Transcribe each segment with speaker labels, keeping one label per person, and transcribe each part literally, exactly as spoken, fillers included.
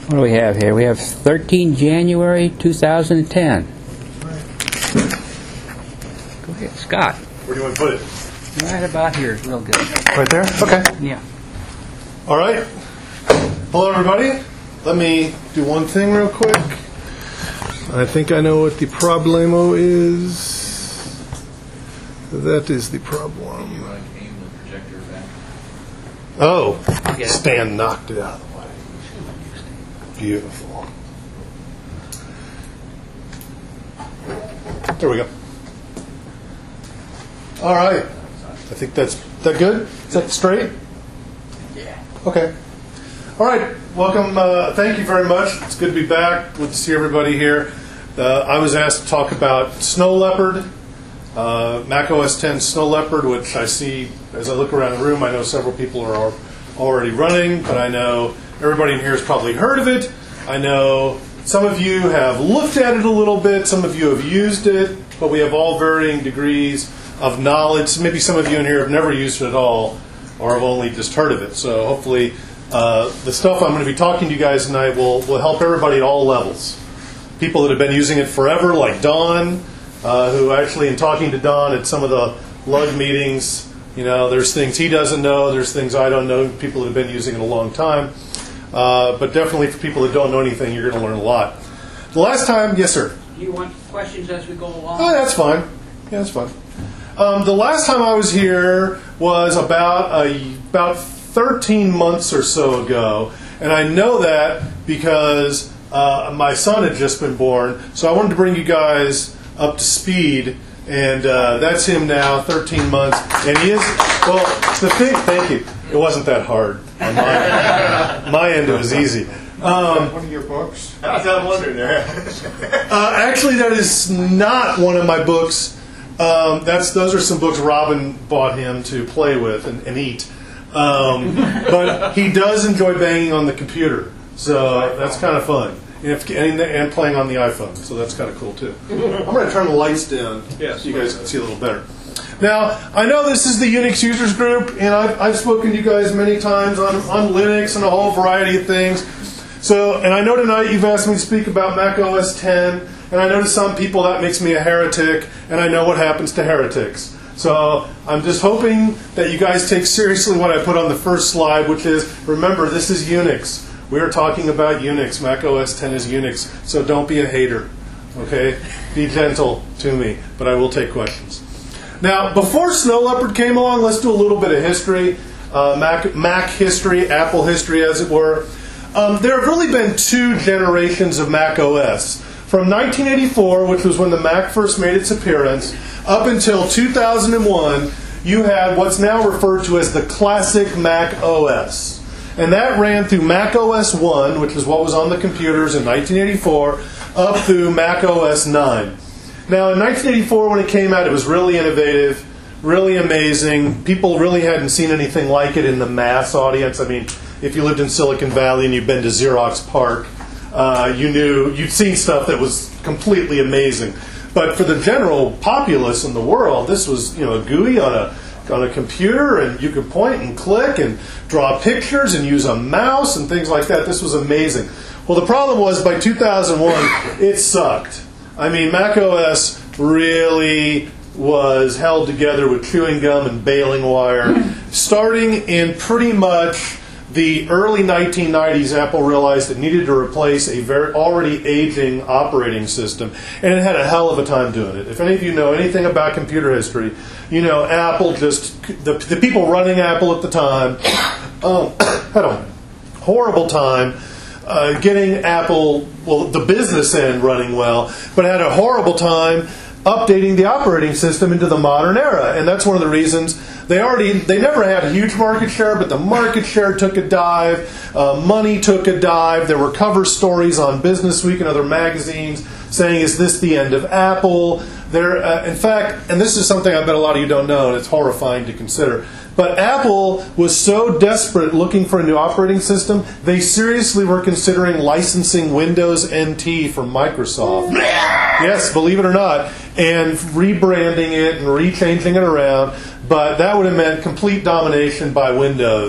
Speaker 1: What do we have here? We have thirteen January two thousand ten. Go ahead, Scott.
Speaker 2: Where do you want to put it?
Speaker 1: Right about here is real good.
Speaker 2: Right there? Okay.
Speaker 1: Yeah.
Speaker 2: All right. Hello, everybody. Let me do one thing real quick. I think I know what the problemo is. That is the problem.
Speaker 3: You want to aim the projector back?
Speaker 2: Oh,
Speaker 1: Yeah.
Speaker 2: Stan knocked it out of the way. Beautiful. There we go. All right. I think that's that good. Is that straight?
Speaker 1: Yeah.
Speaker 2: Okay. All right. Welcome. Uh, thank you very much. It's good to be back. Good to see everybody here. Uh, I was asked to talk about Snow Leopard, uh, Mac O S ten Snow Leopard, which I see as I look around the room. I know several people are already running, but I know everybody in here has probably heard of it. I know some of you have looked at it a little bit. Some of you have used it, but we have all varying degrees of knowledge. Maybe some of you in here have never used it at all or have only just heard of it. So hopefully uh, the stuff I'm going to be talking to you guys tonight will, will help everybody at all levels. People that have been using it forever, like Don, uh, who actually in talking to Don at some of the lug meetings, you know, there's things he doesn't know, there's things I don't know, people that have been using it a long time. Uh, but definitely for people that don't know anything, you're going to learn a lot. The last time, yes, sir?
Speaker 1: Do you want questions as we go along?
Speaker 2: Oh, that's fine. Yeah, that's fine. Um, the last time I was here was about a, about thirteen months or so ago, and I know that because uh, my son had just been born, so I wanted to bring you guys up to speed, and uh, that's him now, thirteen months, and he is, well, the thing, thank you, it wasn't that hard on my, my end, it was easy. Um,
Speaker 4: one of your books?
Speaker 3: I was wondering there.
Speaker 2: uh, actually, that is not one of my books. Um, that's those are some books Robin bought him to play with and, and eat. Um, but he does enjoy banging on the computer, so that's kind of fun. And, if, and, and playing on the iPhone, so that's kind of cool too. I'm going to turn the lights down
Speaker 3: Yes,
Speaker 2: so you guys can see a little better. Now, I know this is the Unix users group, and I've, I've spoken to you guys many times on, on Linux and a whole variety of things. So, and I know tonight you've asked me to speak about Mac O S ten, and I know to some people that makes me a heretic, and I know what happens to heretics. So I'm just hoping that you guys take seriously what I put on the first slide, which is, remember, this is Unix. We are talking about Unix. Mac O S ten is Unix, so don't be a hater, okay? Be gentle to me, but I will take questions. Now, before Snow Leopard came along, let's do a little bit of history, uh, Mac, Mac history, Apple history, as it were. Um, there have really been two generations of Mac O S. From nineteen eighty-four, which was when the Mac first made its appearance, up until two thousand one, you had what's now referred to as the classic Mac O S. And that ran through Mac O S one, which is what was on the computers in nineteen eighty-four, up through Mac O S nine. Now, in nineteen eighty-four, when it came out, it was really innovative, really amazing. People really hadn't seen anything like it in the mass audience. I mean, if you lived in Silicon Valley and you've been to Xerox PARC, uh, you knew, you'd seen stuff that was completely amazing. But for the general populace in the world, this was, you know, a G U I on a on a computer, and you could point and click and draw pictures and use a mouse and things like that. This was amazing. Well, the problem was by two thousand one, it sucked. I mean, Mac O S really was held together with chewing gum and baling wire. Starting in pretty much the early nineteen nineties, Apple realized it needed to replace a very already aging operating system, and it had a hell of a time doing it. If any of you know anything about computer history, you know Apple just, the, the people running Apple at the time um, had a horrible time uh, getting Apple, well, the business end running well, but had a horrible time updating the operating system into the modern era. And that's one of the reasons they already, they never had a huge market share, but the market share took a dive, uh, money took a dive. There were cover stories on Business Week and other magazines saying, is this the end of Apple? There, uh, in fact, and this is something I bet a lot of you don't know, and it's horrifying to consider, but Apple was so desperate looking for a new operating system, they seriously were considering licensing Windows N T from Microsoft. Yes, believe it or not, and rebranding it and rechanging it around, but that would have meant complete domination by Windows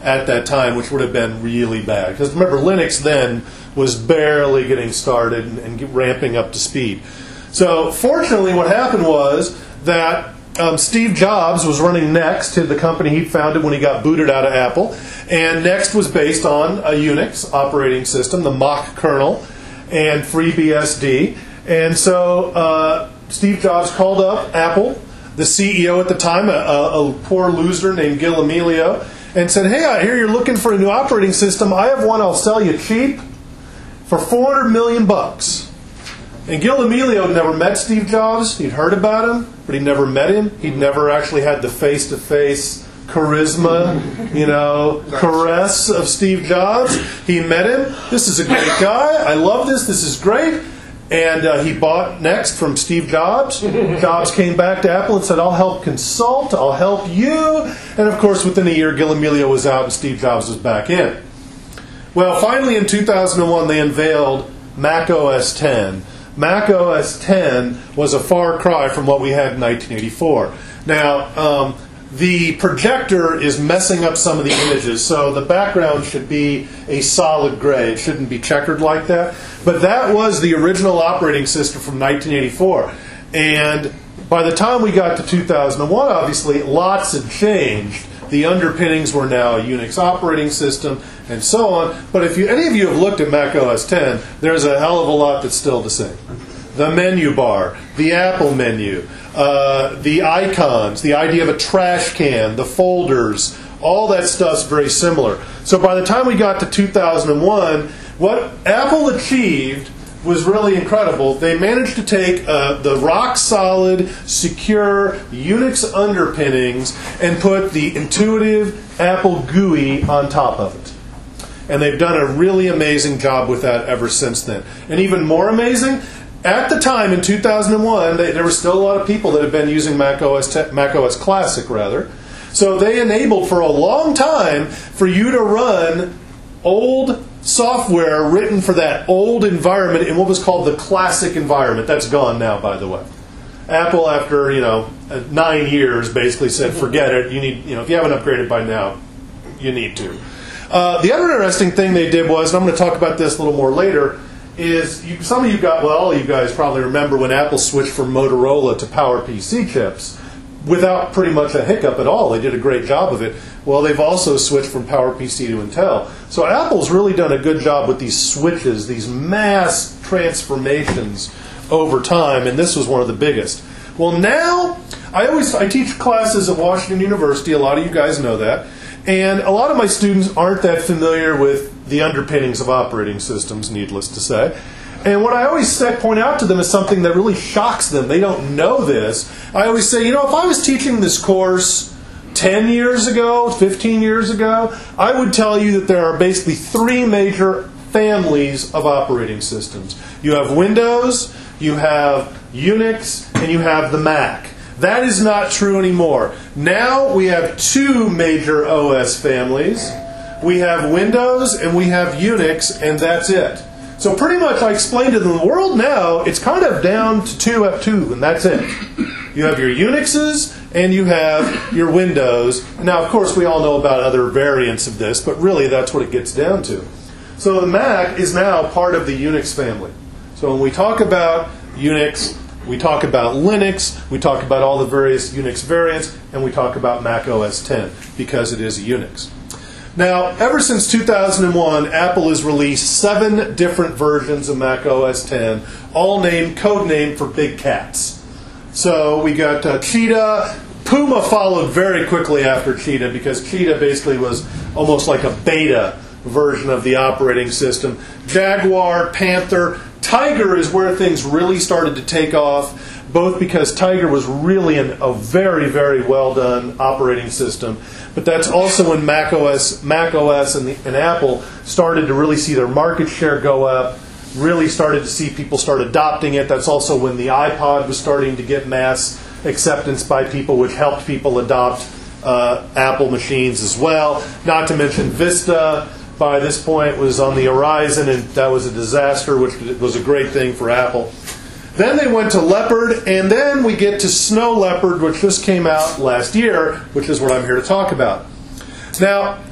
Speaker 2: at that time, which would have been really bad. Because remember, Linux then was barely getting started and, and ramping up to speed. So fortunately, what happened was that um, Steve Jobs was running Next, the company he founded when he got booted out of Apple. And Next was based on a Unix operating system, the Mach kernel, and FreeBSD. And so uh, Steve Jobs called up Apple, the C E O at the time, a, a, a poor loser named Gil Amelio, and said, hey, I hear you're looking for a new operating system. I have one I'll sell you cheap for four hundred million bucks. And Gil Amelio had never met Steve Jobs. He'd heard about him, but he'd never met him. He'd never actually had the face-to-face charisma, you know, caress of Steve Jobs. He met him. This is a great guy. I love this. This is great. And uh, he bought Next from Steve Jobs. Jobs came back to Apple and said, I'll help consult, I'll help you. And of course, within a year, Gil Amelio was out and Steve Jobs was back in. Well, finally in two thousand one, they unveiled Mac O S ten. Mac O S ten was a far cry from what we had in nineteen eighty-four. Now, um, the projector is messing up some of the images, so the background should be a solid gray. It shouldn't be checkered like that. But that was the original operating system from nineteen eighty-four. And by the time we got to two thousand one, obviously, lots had changed. The underpinnings were now a Unix operating system, and so on. But if you, any of you have looked at Mac O S ten, there's a hell of a lot that's still the same. The menu bar, the Apple menu, uh, the icons, the idea of a trash can, the folders, all that stuff's very similar. So by the time we got to two thousand one, what Apple achieved was really incredible. They managed to take uh, the rock-solid, secure Unix underpinnings and put the intuitive Apple G U I on top of it. And they've done a really amazing job with that ever since then. And even more amazing, at the time in two thousand one, they, there were still a lot of people that had been using Mac O S, Mac O S Classic, rather. So they enabled for a long time for you to run old software written for that old environment in what was called the classic environment. That's gone now, by the way. Apple, after you know nine years, basically said, "Forget it. You need, you know, if you haven't upgraded by now, you need to." Uh, the other interesting thing they did was, and I'm going to talk about this a little more later, is you, some of you got, well, all you guys probably remember when Apple switched from Motorola to PowerPC chips without pretty much a hiccup at all. They did a great job of it. Well, they've also switched from PowerPC to Intel. So Apple's really done a good job with these switches, these mass transformations over time, and this was one of the biggest. Well, now, I always I teach classes at Washington University. A lot of you guys know that. And a lot of my students aren't that familiar with the underpinnings of operating systems, needless to say. And what I always say, point out to them is something that really shocks them. They don't know this. I always say, you know, if I was teaching this course ten years ago, fifteen years ago, I would tell you that there are basically three major families of operating systems. You have Windows, you have Unix, and you have the Mac. That is not true anymore. Now we have two major O S families. We have Windows and we have Unix, and that's it. So pretty much I explained to them, the world now, it's kind of down to two F two, and that's it. You have your Unixes and you have your Windows. Now, of course, we all know about other variants of this, but really that's what it gets down to. So the Mac is now part of the Unix family. So when we talk about Unix, we talk about Linux, we talk about all the various Unix variants, and we talk about Mac O S ten because it is a Unix. Now, ever since two thousand one, Apple has released seven different versions of Mac O S ten, all named, codenamed for big cats. So we got uh, Cheetah. Puma followed very quickly after Cheetah because Cheetah basically was almost like a beta version of the operating system. Jaguar, Panther. Tiger is where things really started to take off, both because Tiger was really an, a very, very well done operating system, but that's also when Mac O S, Mac O S and, the, and Apple started to really see their market share go up, really started to see people start adopting it. That's also when the iPod was starting to get mass acceptance by people, which helped people adopt uh, Apple machines as well. Not to mention Vista. By this point was on the horizon, and that was a disaster, which was a great thing for Apple. Then they went to Leopard, and then we get to Snow Leopard, which just came out last year, which is what I'm here to talk about. Now,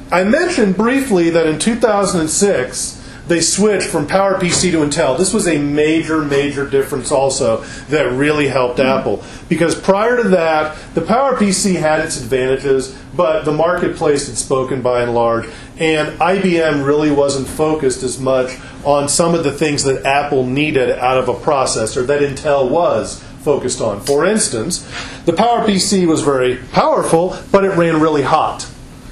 Speaker 2: I mentioned briefly that in two thousand six, they switched from PowerPC to Intel. This was a major, major difference also that really helped Apple. Because prior to that, the PowerPC had its advantages, but the marketplace had spoken by and large, and I B M really wasn't focused as much on some of the things that Apple needed out of a processor that Intel was focused on. For instance, the PowerPC was very powerful, but it ran really hot.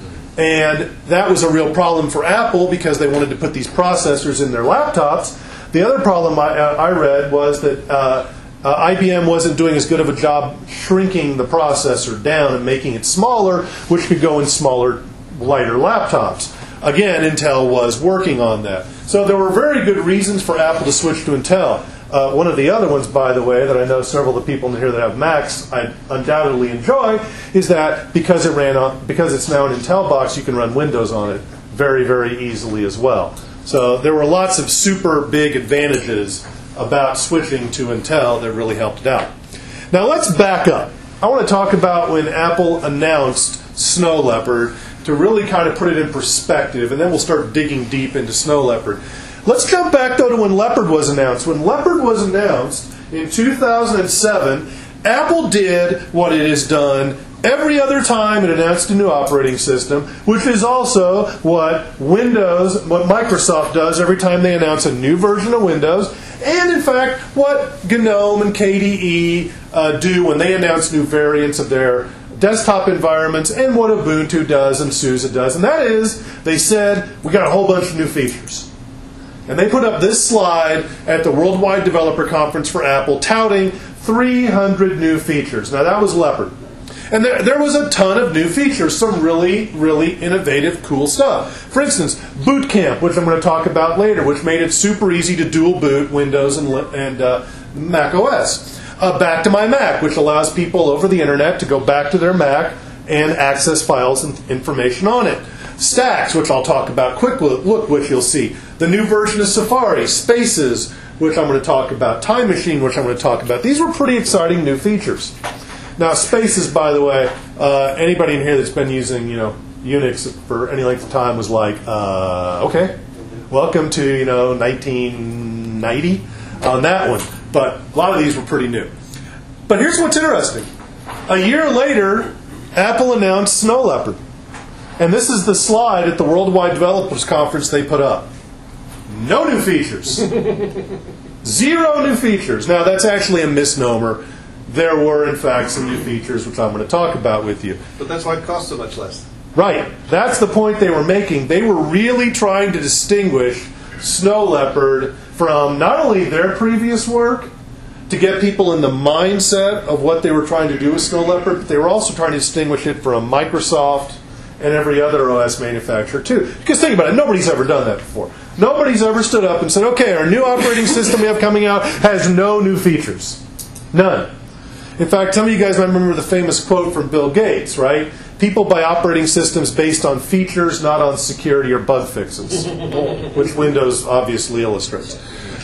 Speaker 2: And that was a real problem for Apple because they wanted to put these processors in their laptops. The other problem I, uh, I read was that uh, uh, I B M wasn't doing as good of a job shrinking the processor down and making it smaller, which could go in smaller, lighter laptops. Again, Intel was working on that. So there were very good reasons for Apple to switch to Intel. Uh, one of the other ones, by the way, that I know several of the people in here that have Macs I undoubtedly enjoy, is that because it ran on, because it's now an Intel box, you can run Windows on it very, very easily as well. So there were lots of super big advantages about switching to Intel that really helped it out. Now let's back up. I want to talk about when Apple announced Snow Leopard to really kind of put it in perspective, and then we'll start digging deep into Snow Leopard. Let's jump back, though, to when Leopard was announced. When Leopard was announced in two thousand seven, Apple did what it has done every other time it announced a new operating system, which is also what Windows, what Microsoft does every time they announce a new version of Windows, and, in fact, what GNOME and K D E uh, do when they announce new variants of their desktop environments, and what Ubuntu does and SUSE does. And that is, they said, we got a whole bunch of new features. And they put up this slide at the Worldwide Developer Conference for Apple touting three hundred new features. Now, that was Leopard. And there, there was a ton of new features, some really, really innovative, cool stuff. For instance, Boot Camp, which I'm going to talk about later, which made it super easy to dual boot Windows and, and uh, Mac O S. Uh, Back to My Mac, which allows people over the internet to go back to their Mac and access files and information on it. Stacks, which I'll talk about quick look, which you'll see. The new version of Safari. Spaces, which I'm going to talk about. Time Machine, which I'm going to talk about. These were pretty exciting new features. Now, Spaces, by the way, uh, anybody in here that's been using, you know, Unix for any length of time was like, uh, okay, welcome to, you know, nineteen ninety on that one. But a lot of these were pretty new. But here's what's interesting. A year later, Apple announced Snow Leopard. And this is the slide at the Worldwide Developers Conference they put up. No new features. Zero new features. Now, that's actually a misnomer. There were, in fact, some new features, which I'm going to talk about with you.
Speaker 4: But that's why it costs so much less.
Speaker 2: Right. That's the point they were making. They were really trying to distinguish Snow Leopard from not only their previous work, to get people in the mindset of what they were trying to do with Snow Leopard, but they were also trying to distinguish it from Microsoft and every other O S manufacturer, too. Because think about it, nobody's ever done that before. Nobody's ever stood up and said, okay, our new operating system we have coming out has no new features. None. In fact, some of you guys might remember the famous quote from Bill Gates, right? People buy operating systems based on features, not on security or bug fixes, which Windows obviously illustrates.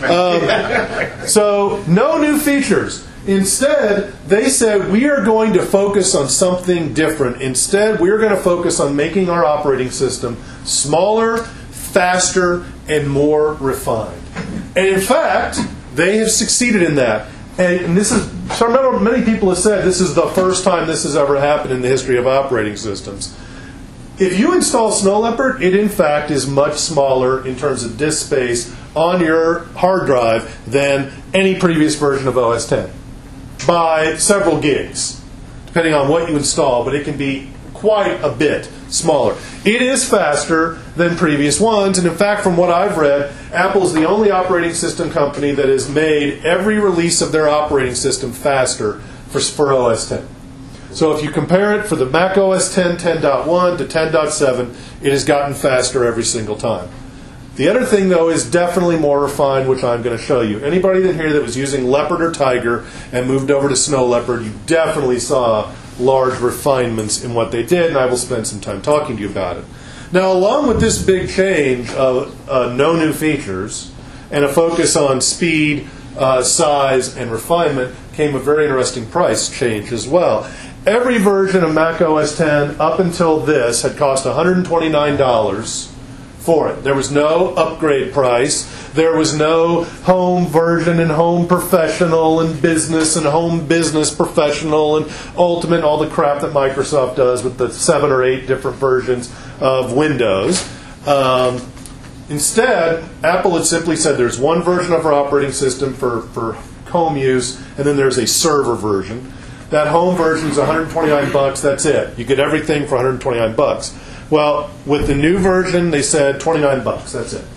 Speaker 2: Um, so, no new features. Instead, they said, we are going to focus on something different. Instead, we're going to focus on making our operating system smaller, faster, and more refined. And in fact, they have succeeded in that. And this is, so remember, many people have said this is the first time this has ever happened in the history of operating systems. If you install Snow Leopard, it in fact is much smaller in terms of disk space on your hard drive than any previous version of O S ten. By several gigs, depending on what you install, but it can be quite a bit smaller. It is faster than previous ones, and in fact, from what I've read, Apple is the only operating system company that has made every release of their operating system faster for, for O S ten. So if you compare it for the Mac O S ten ten point one to ten point seven, it has gotten faster every single time. The other thing, though, is definitely more refined, which I'm going to show you. Anybody in here that was using Leopard or Tiger and moved over to Snow Leopard, you definitely saw large refinements in what they did, and I will spend some time talking to you about it. Now, along with this big change of uh, no new features and a focus on speed, uh, size, and refinement, came a very interesting price change as well. every version of Mac O S ten up until this had cost one hundred twenty-nine dollars for it. There was no upgrade price. There was no home version and home professional and business and home business professional and ultimate, all the crap that Microsoft does with the seven or eight different versions of Windows. Um, instead, Apple had simply said there's one version of our operating system for, for home use, and then there's a server version. That home version is one hundred twenty-nine bucks. That's it. You get everything for one hundred twenty-nine bucks. Well, with the new version, they said twenty-nine bucks. That's it.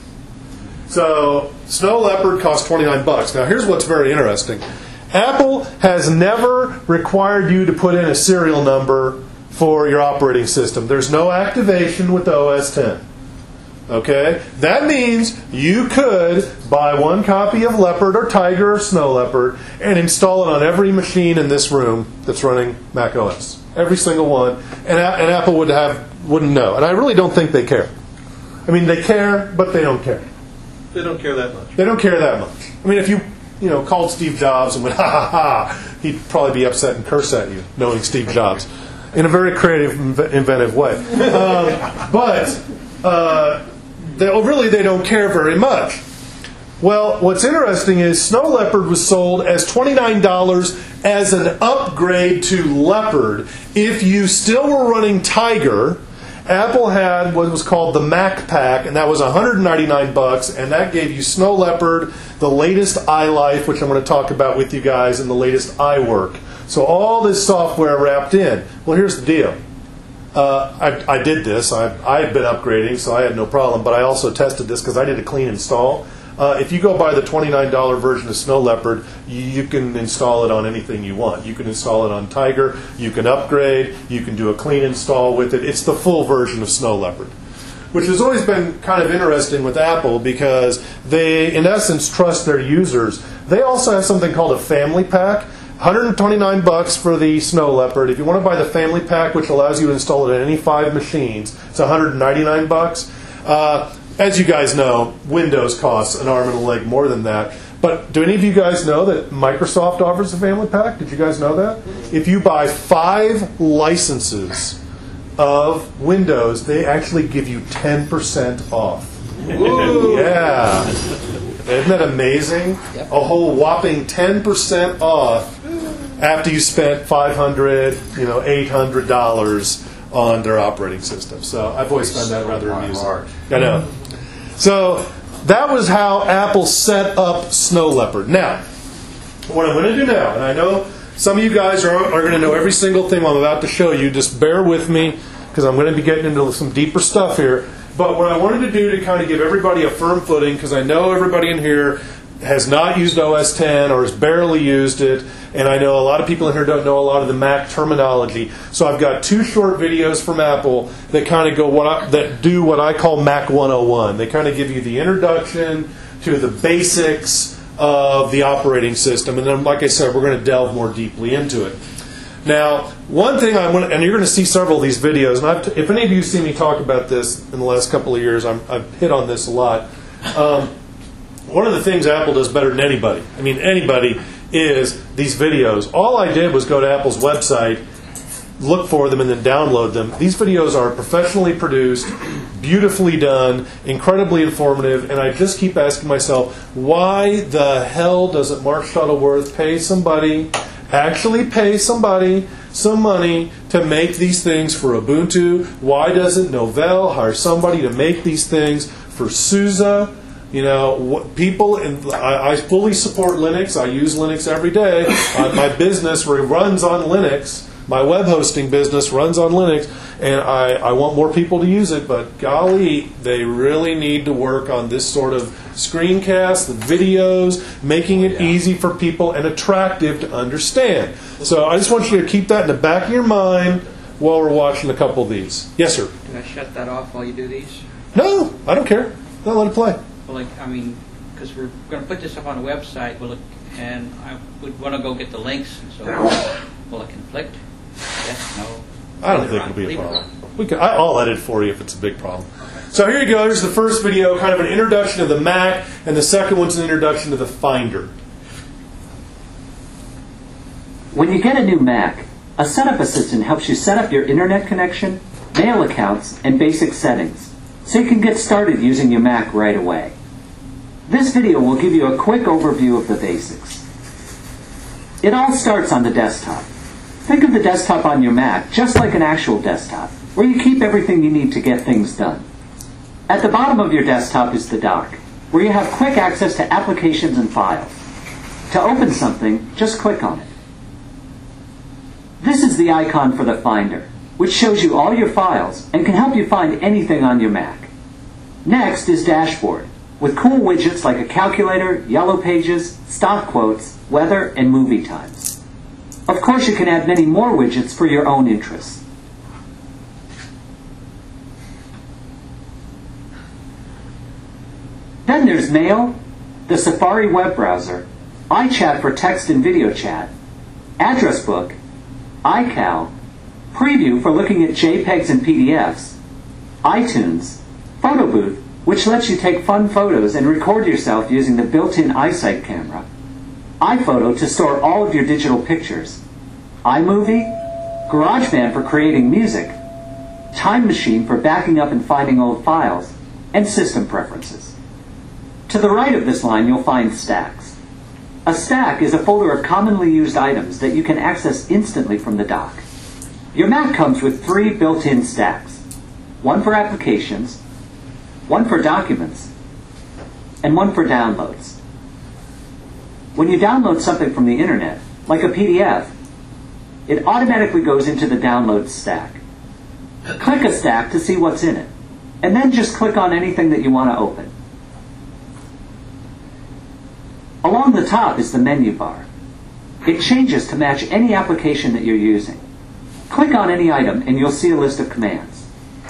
Speaker 2: So Snow Leopard costs twenty-nine bucks. Now, here's what's very interesting. Apple has never required you to put in a serial number for your operating system. There's no activation with O S ten. Okay? That means you could buy one copy of Leopard or Tiger or Snow Leopard and install it on every machine in this room that's running Mac O S. Every single one. And, and Apple would have, wouldn't know. And I really don't think they care. I mean, they care, but they don't care.
Speaker 4: They don't care that much.
Speaker 2: They don't care that much. I mean, if you, you know, called Steve Jobs and went, ha ha ha, he'd probably be upset and curse at you, knowing Steve Jobs, in a very creative, inventive way. Um, but uh, they, really, they don't care very much. Well, what's interesting is Snow Leopard was sold as twenty-nine dollars as an upgrade to Leopard. If you still were running Tiger, Apple had what was called the Mac Pack, and that was one hundred ninety-nine bucks, and that gave you Snow Leopard, the latest iLife, which I'm going to talk about with you guys, and the latest iWork. So all this software wrapped in. Well, here's the deal. Uh, I, I did this. I, I had been upgrading, so I had no problem, but I also tested this because I did a clean install. Uh, if you go buy the twenty-nine dollars version of Snow Leopard, you, you can install it on anything you want. You can install it on Tiger, you can upgrade, you can do a clean install with it. It's the full version of Snow Leopard, which has always been kind of interesting with Apple because they, in essence, trust their users. They also have something called a family pack. one hundred twenty-nine bucks for the Snow Leopard. If you want to buy the family pack, which allows you to install it on any five machines, it's one hundred ninety-nine bucks. Uh, As you guys know, Windows costs an arm and a leg more than that. But do any of you guys know that Microsoft offers a family pack? Did you guys know that? If you buy five licenses of Windows, they actually give you ten percent off.
Speaker 4: Ooh.
Speaker 2: Yeah. Isn't that amazing?
Speaker 1: Yep.
Speaker 2: A whole whopping ten percent off after you spent five hundred dollars, you know, eight hundred dollars on their operating system. So I've always found that rather amusing. I know. So that was how Apple set up Snow Leopard. Now, what I'm going to do now, and I know some of you guys are, are going to know every single thing I'm about to show you. Just bear with me because I'm going to be getting into some deeper stuff here. But what I wanted to do to kind of give everybody a firm footing, because I know everybody in here has not used O S ten or has barely used it, and I know a lot of people in here don't know a lot of the Mac terminology. So I've got two short videos from Apple that kind of go what I, that do what I call Mac one oh one. They kind of give you the introduction to the basics of the operating system, and then, like I said, we're going to delve more deeply into it. Now, one thing I want, and you're going to see several of these videos, and I've, if any of you see me talk about this in the last couple of years, I'm, I've hit on this a lot. Um, One of the things Apple does better than anybody, I mean anybody, is these videos. All I did was go to Apple's website, look for them, and then download them. These videos are professionally produced, beautifully done, incredibly informative, and I just keep asking myself, why the hell doesn't Mark Shuttleworth pay somebody, actually pay somebody some money to make these things for Ubuntu? Why doesn't Novell hire somebody to make these things for SUSE? You know, what, people, in, I, I fully support Linux. I use Linux every day. Uh, my business runs on Linux. My web hosting business runs on Linux. And I, I want more people to use it. But golly, they really need to work on this sort of screencast, the videos, making it easy for people and attractive to understand. So I just want you to keep that in the back of your mind while we're watching a couple of these. Yes, sir?
Speaker 5: Can I shut that off while you do these?
Speaker 2: No, I don't care. No, let it play.
Speaker 5: Well, like, I mean, because we're going to put this up on the website, will it, and I would want to go get the links, and so will it conflict? Yes, no?
Speaker 2: I don't think it'll be a problem. We can, I, I'll edit for you if it's a big problem. So here you go. Here's the first video, kind of an introduction to the Mac, and the second one's an introduction to the Finder.
Speaker 6: When you get a new Mac, A setup assistant helps you set up your internet connection, mail accounts, and basic settings, so you can get started using your Mac right away. This video will give you a quick overview of the basics. It all starts on the desktop. Think of the desktop on your Mac just like an actual desktop, where you keep everything you need to get things done. At the bottom of your desktop is the dock, where you have quick access to applications and files. To open something, just click on it. This is the icon for the Finder, which shows you all your files and can help you find anything on your Mac. Next is Dashboard, with cool widgets like a calculator, yellow pages, stock quotes, weather, and movie times. Of course, you can add many more widgets for your own interests. Then there's Mail, the Safari web browser, iChat for text and video chat, Address Book, iCal, Preview for looking at JPEGs and P D Fs, iTunes, Photo Booth, which lets you take fun photos and record yourself using the built-in iSight camera, iPhoto to store all of your digital pictures, iMovie, GarageBand for creating music, Time Machine for backing up and finding old files, and System Preferences. To the right of this line, you'll find Stacks. A stack is a folder of commonly used items that you can access instantly from the dock. Your Mac comes with three built-in stacks, one for applications, one for documents, and one for downloads. When you download something from the internet, like a P D F, it automatically goes into the downloads stack. Click a stack to see what's in it, and then just click on anything that you want to open. Along the top is the menu bar. It changes to match any application that you're using. Click on any item and you'll see a list of commands.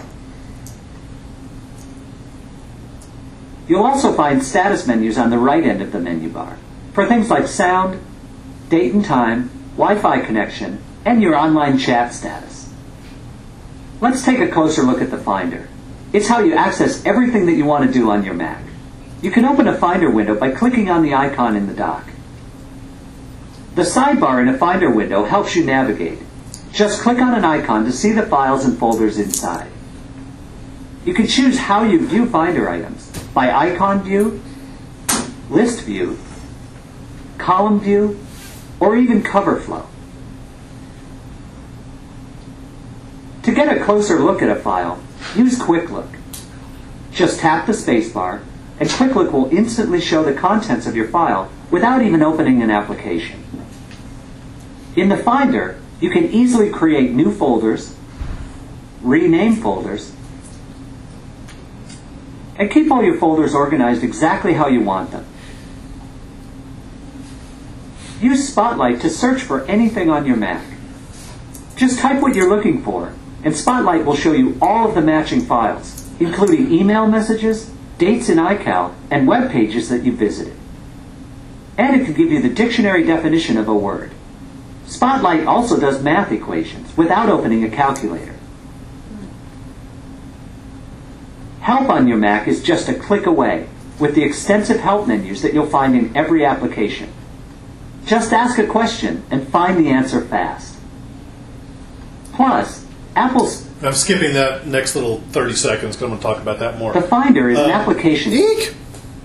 Speaker 6: You'll also find status menus on the right end of the menu bar for things like sound, date and time, Wi-Fi connection, and your online chat status. Let's take a closer look at the Finder. It's how you access everything that you want to do on your Mac. You can open a Finder window by clicking on the icon in the dock. The sidebar in a Finder window helps you navigate. Just click on an icon to see the files and folders inside. You can choose how you view Finder items, by icon view, list view, column view, or even cover flow. To get a closer look at a file, use Quick Look. Just tap the spacebar, and Quick Look will instantly show the contents of your file without even opening an application. In the Finder, you can easily create new folders, rename folders, and keep all your folders organized exactly how you want them. Use Spotlight to search for anything on your Mac. Just type what you're looking for, and Spotlight will show you all of the matching files, including email messages, dates in iCal, and web pages that you visited. And it can give you the dictionary definition of a word. Spotlight also does math equations without opening a calculator. Help on your Mac is just a click away with the extensive help menus that you'll find in every application. Just ask a question and find the answer fast. Plus, Apple's...
Speaker 2: I'm skipping that next little thirty seconds because I'm going to talk about that more.
Speaker 6: The Finder is
Speaker 2: uh,
Speaker 6: an application...
Speaker 2: Eek!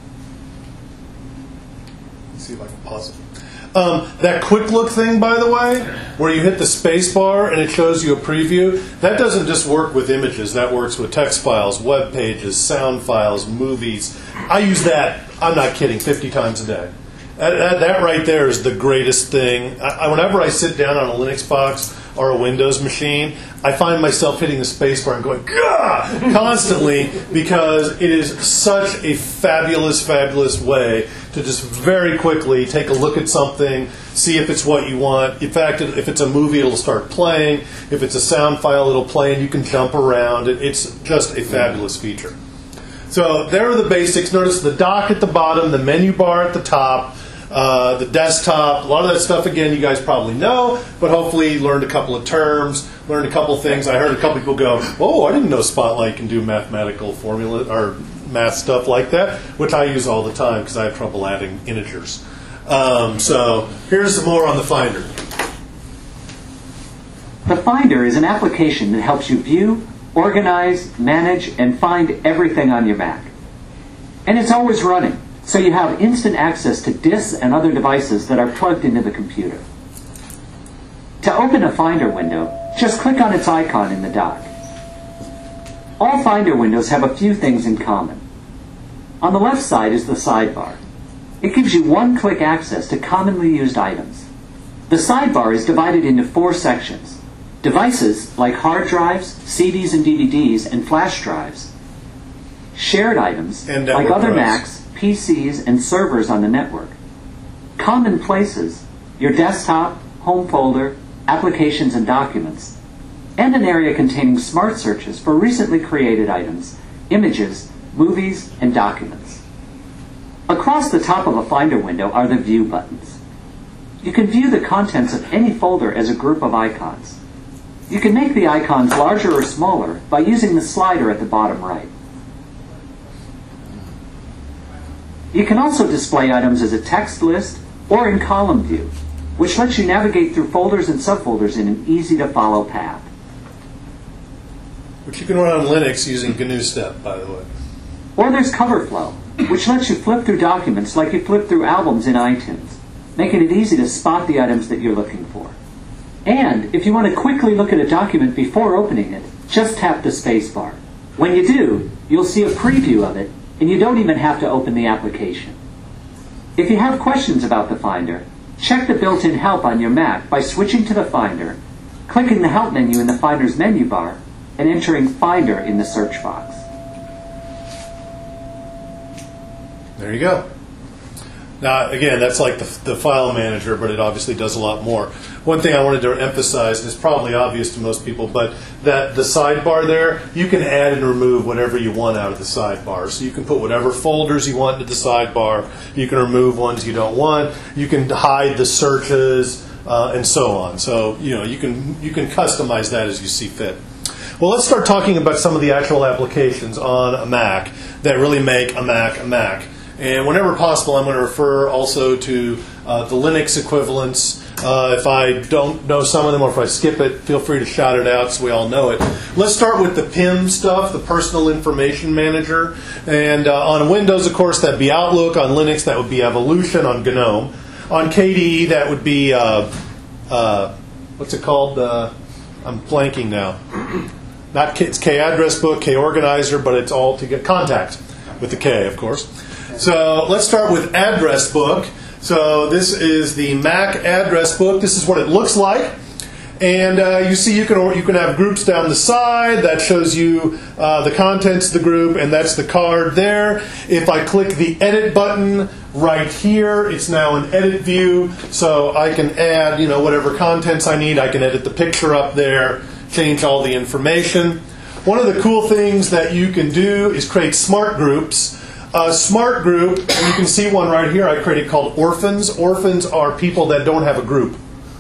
Speaker 2: Let's see if I can pause it. Um, that quick look thing, by the way, where you hit the space bar and it shows you a preview, that doesn't just work with images. That works with text files, web pages, sound files, movies. I use that, I'm not kidding, fifty times a day. That, that, that right there is the greatest thing. I, I, whenever I sit down on a Linux box or a Windows machine, I find myself hitting the space bar and going, gah, constantly, because it is such a fabulous, fabulous way to just very quickly take a look at something, see if it's what you want. In fact, if it's a movie, it'll start playing. If it's a sound file, it'll play and you can jump around. It, it's just a fabulous feature. So there are the basics. Notice the dock at the bottom, the menu bar at the top, uh, the desktop. A lot of that stuff, again, you guys probably know, but hopefully you learned a couple of terms, learned a couple of things. I heard a couple people go, oh, I didn't know Spotlight can do mathematical formula or math stuff like that, which I use all the time because I have trouble adding integers. Um, so here's some more on the Finder.
Speaker 6: The Finder is an application that helps you view, organize, manage, and find everything on your Mac. And it's always running, so you have instant access to disks and other devices that are plugged into the computer. To open a Finder window, just click on its icon in the dock. All Finder windows have a few things in common. On the left side is the sidebar. It gives you one-click access to commonly used items. The sidebar is divided into four sections. Devices like hard drives, C Ds and D V Ds, and flash drives. Shared items
Speaker 2: And
Speaker 6: like
Speaker 2: network
Speaker 6: other
Speaker 2: drives.
Speaker 6: Macs, P Cs, and servers on the network. Common places, your desktop, home folder, applications and documents, and an area containing smart searches for recently created items, images, movies, and documents. Across the top of a Finder window are the View buttons. You can view the contents of any folder as a group of icons. You can make the icons larger or smaller by using the slider at the bottom right. You can also display items as a text list or in column view, which lets you navigate through folders and subfolders in an easy-to-follow path.
Speaker 2: Which you can run on Linux using G N U Step, by the way.
Speaker 6: Or there's CoverFlow, which lets you flip through documents like you flip through albums in iTunes, making it easy to spot the items that you're looking for. And if you want to quickly look at a document before opening it, just tap the space bar. When you do, you'll see a preview of it, and you don't even have to open the application. If you have questions about the Finder, check the built-in help on your Mac by switching to the Finder, clicking the Help menu in the Finder's menu bar, and entering Finder in the search box.
Speaker 2: There you go. Now, again, that's like the, the file manager, but it obviously does a lot more. One thing I wanted to emphasize, and it's probably obvious to most people, but that the sidebar there, you can add and remove whatever you want out of the sidebar. So you can put whatever folders you want into the sidebar. You can remove ones you don't want. You can hide the searches, uh, and so on. So, you know, you can you can customize that as you see fit. Well, let's start talking about some of the actual applications on a Mac that really make a Mac a Mac. And whenever possible, I'm going to refer also to uh, the Linux equivalents. Uh, if I don't know some of them or if I skip it, feel free to shout it out so we all know it. Let's start with the P I M stuff, the Personal Information Manager. And uh, on Windows, of course, that'd be Outlook. On Linux, that would be Evolution. On GNOME. On K D E, that would be, uh, uh, what's it called? Uh, I'm blanking now. Not K, it's K Address Book, K Organizer, but it's all to get Contact with the K, of course. So let's start with Address Book. So this is the Mac Address Book. This is what it looks like. And uh, you see you can you can have groups down the side. That shows you uh, the contents of the group, and that's the card there. If I click the Edit button right here, it's now an Edit view. So I can add, you know, whatever contents I need. I can edit the picture up there, change all the information. One of the cool things that you can do is create smart groups. A smart group, and you can see one right here I created called Orphans. Orphans are people that don't have a group.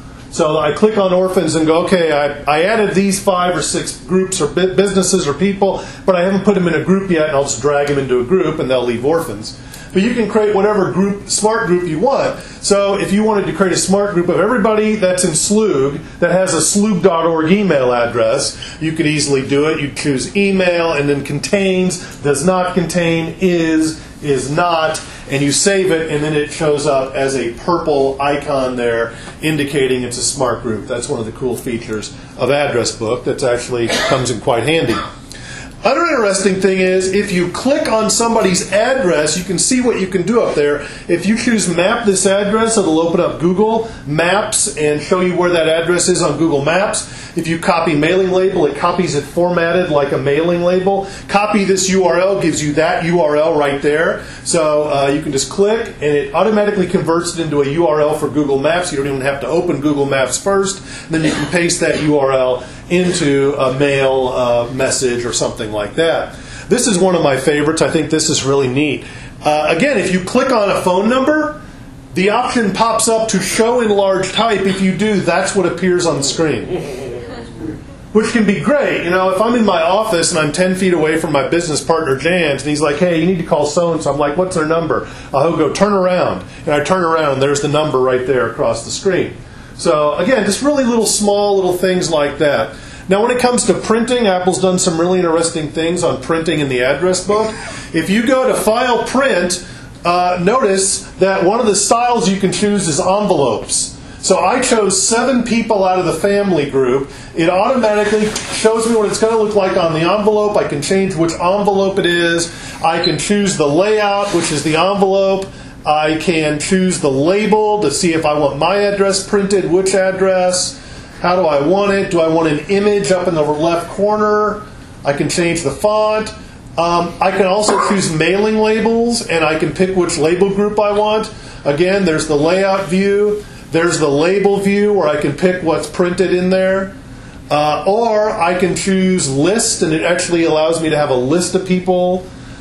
Speaker 2: So I click on Orphans and go, okay, I, I added these five or six groups or businesses or people, but I haven't put them in a group yet, and I'll just drag them into a group and they'll leave Orphans. But you can create whatever group, smart group you want. So if you wanted to create a smart group of everybody that's in Sloog that has a sloog dot org email address, you could easily do it. You'd choose email and then contains, does not contain, is, is not, and you save it, and then it shows up as a purple icon there indicating it's a smart group. That's one of the cool features of Address Book that actually comes in quite handy. Other interesting thing is, if you click on somebody's address, you can see what you can do up there. If you choose Map this address, it'll open up Google Maps and show you where that address is on Google Maps. If you copy mailing label, it copies it formatted like a mailing label. Copy this U R L gives you that U R L right there. So uh, you can just click, and it automatically converts it into a U R L for Google Maps. You don't even have to open Google Maps first. And then you can paste that U R L into a mail uh, message or something like that. This is one of my favorites. I think this is really neat. Uh, again, if you click on a phone number, the option pops up to show in large type. If you do, that's what appears on the screen, which can be great. You know, if I'm in my office and I'm ten feet away from my business partner, Jans, and he's like, hey, you need to call so-and-so. I'm like, what's their number? I'll go, turn around. And I turn around, and there's the number right there across the screen. So again, just really little small little things like that. Now when it comes to printing, Apple's done some really interesting things on printing in the address book. If you go to File Print, uh, notice that one of the styles you can choose is envelopes. So I chose seven people out of the family group. It automatically shows me what it's going to look like on the envelope. I can change which envelope it is. I can choose the layout, which is the envelope. I can choose the label to see if I want my address printed, which address, how do I want it, do I want an image up in the left corner. I can change the font. Um, I can also choose mailing labels, and I can pick which label group I want. Again, there's the layout view. There's the label view where I can pick what's printed in there. Uh, or I can choose list, and it actually allows me to have a list of people.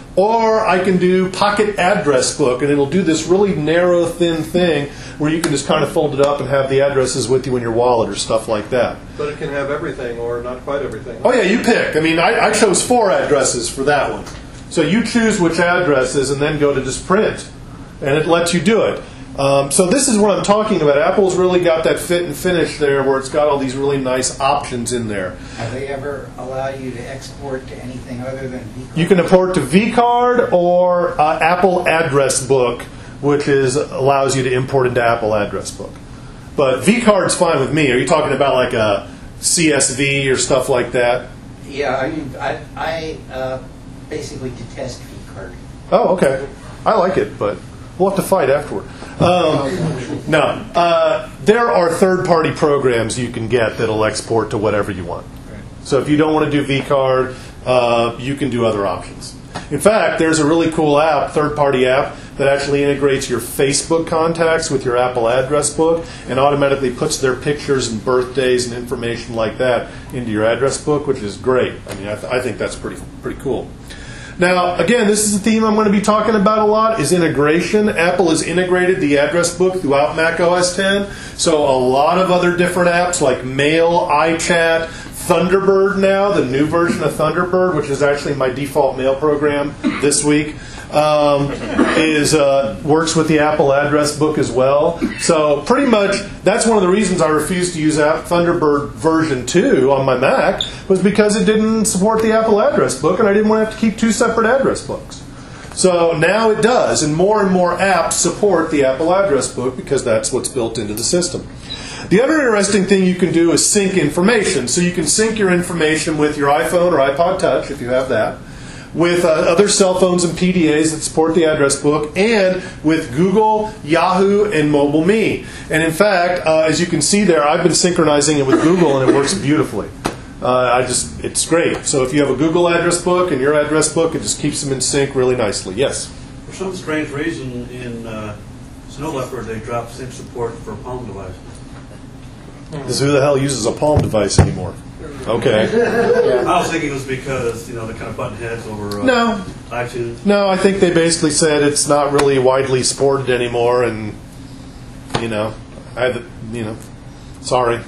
Speaker 2: Or I can do pocket address book, and it'll do this really narrow, thin thing where you can just kind of fold it up and have the addresses with you in your wallet or stuff like that.
Speaker 4: But it can have everything or not quite everything.
Speaker 2: Oh yeah, you pick. I mean, I, I chose four addresses for that one. So you choose which addresses and then go to just print, and it lets you do it. Um, so this is what I'm talking about. Apple's really got that fit and finish there where it's got all these really nice options in there.
Speaker 7: Have they ever allowed you to export to anything other than vCard?
Speaker 2: You can import to vCard or uh, Apple Address Book, which is allows you to import into Apple Address Book. But vCard's fine with me. Are you talking about like a C S V or stuff like that?
Speaker 7: Yeah, I mean, I, I uh, basically detest vCard.
Speaker 2: Oh, okay. I like it, but we'll have to fight afterward. Um, no. Uh, there are third-party programs you can get that'll export to whatever you want. So if you don't want to do vCard, uh, you can do other options. In fact, there's a really cool app, third-party app, that actually integrates your Facebook contacts with your Apple Address Book and automatically puts their pictures and birthdays and information like that into your address book, which is great. I mean, I, th- I think that's pretty pretty cool. Now, again, this is a theme I'm going to be talking about a lot, is integration. Apple has integrated the address book throughout Mac O S ten. So a lot of other different apps like Mail, iChat, Thunderbird now, the new version of Thunderbird, which is actually my default mail program this week, um, is uh, works with the Apple Address Book as well. So pretty much that's one of the reasons I refused to use App Thunderbird version two on my Mac, was because it didn't support the Apple Address Book, and I didn't want to have to keep two separate address books. So now it does, and more and more apps support the Apple Address Book because that's what's built into the system. The other interesting thing you can do is sync information. So you can sync your information with your iPhone or iPod Touch, if you have that, with uh, other cell phones and P D As that support the address book, and with Google, Yahoo, and MobileMe. And in fact, uh, as you can see there, I've been synchronizing it with Google, and it works beautifully. Uh, I just, it's great. So if you have a Google address book and your address book, it just keeps them in sync really nicely. Yes?
Speaker 8: For some strange reason, in uh, Snow Leopard, they dropped sync support for Palm devices.
Speaker 2: Because who the hell uses a Palm device anymore? Okay.
Speaker 8: I was thinking it was because, you know, they're kind of button heads over uh,
Speaker 2: No.
Speaker 8: iTunes.
Speaker 2: No, I think they basically said it's not really widely supported anymore, and, you know, I, you know, sorry.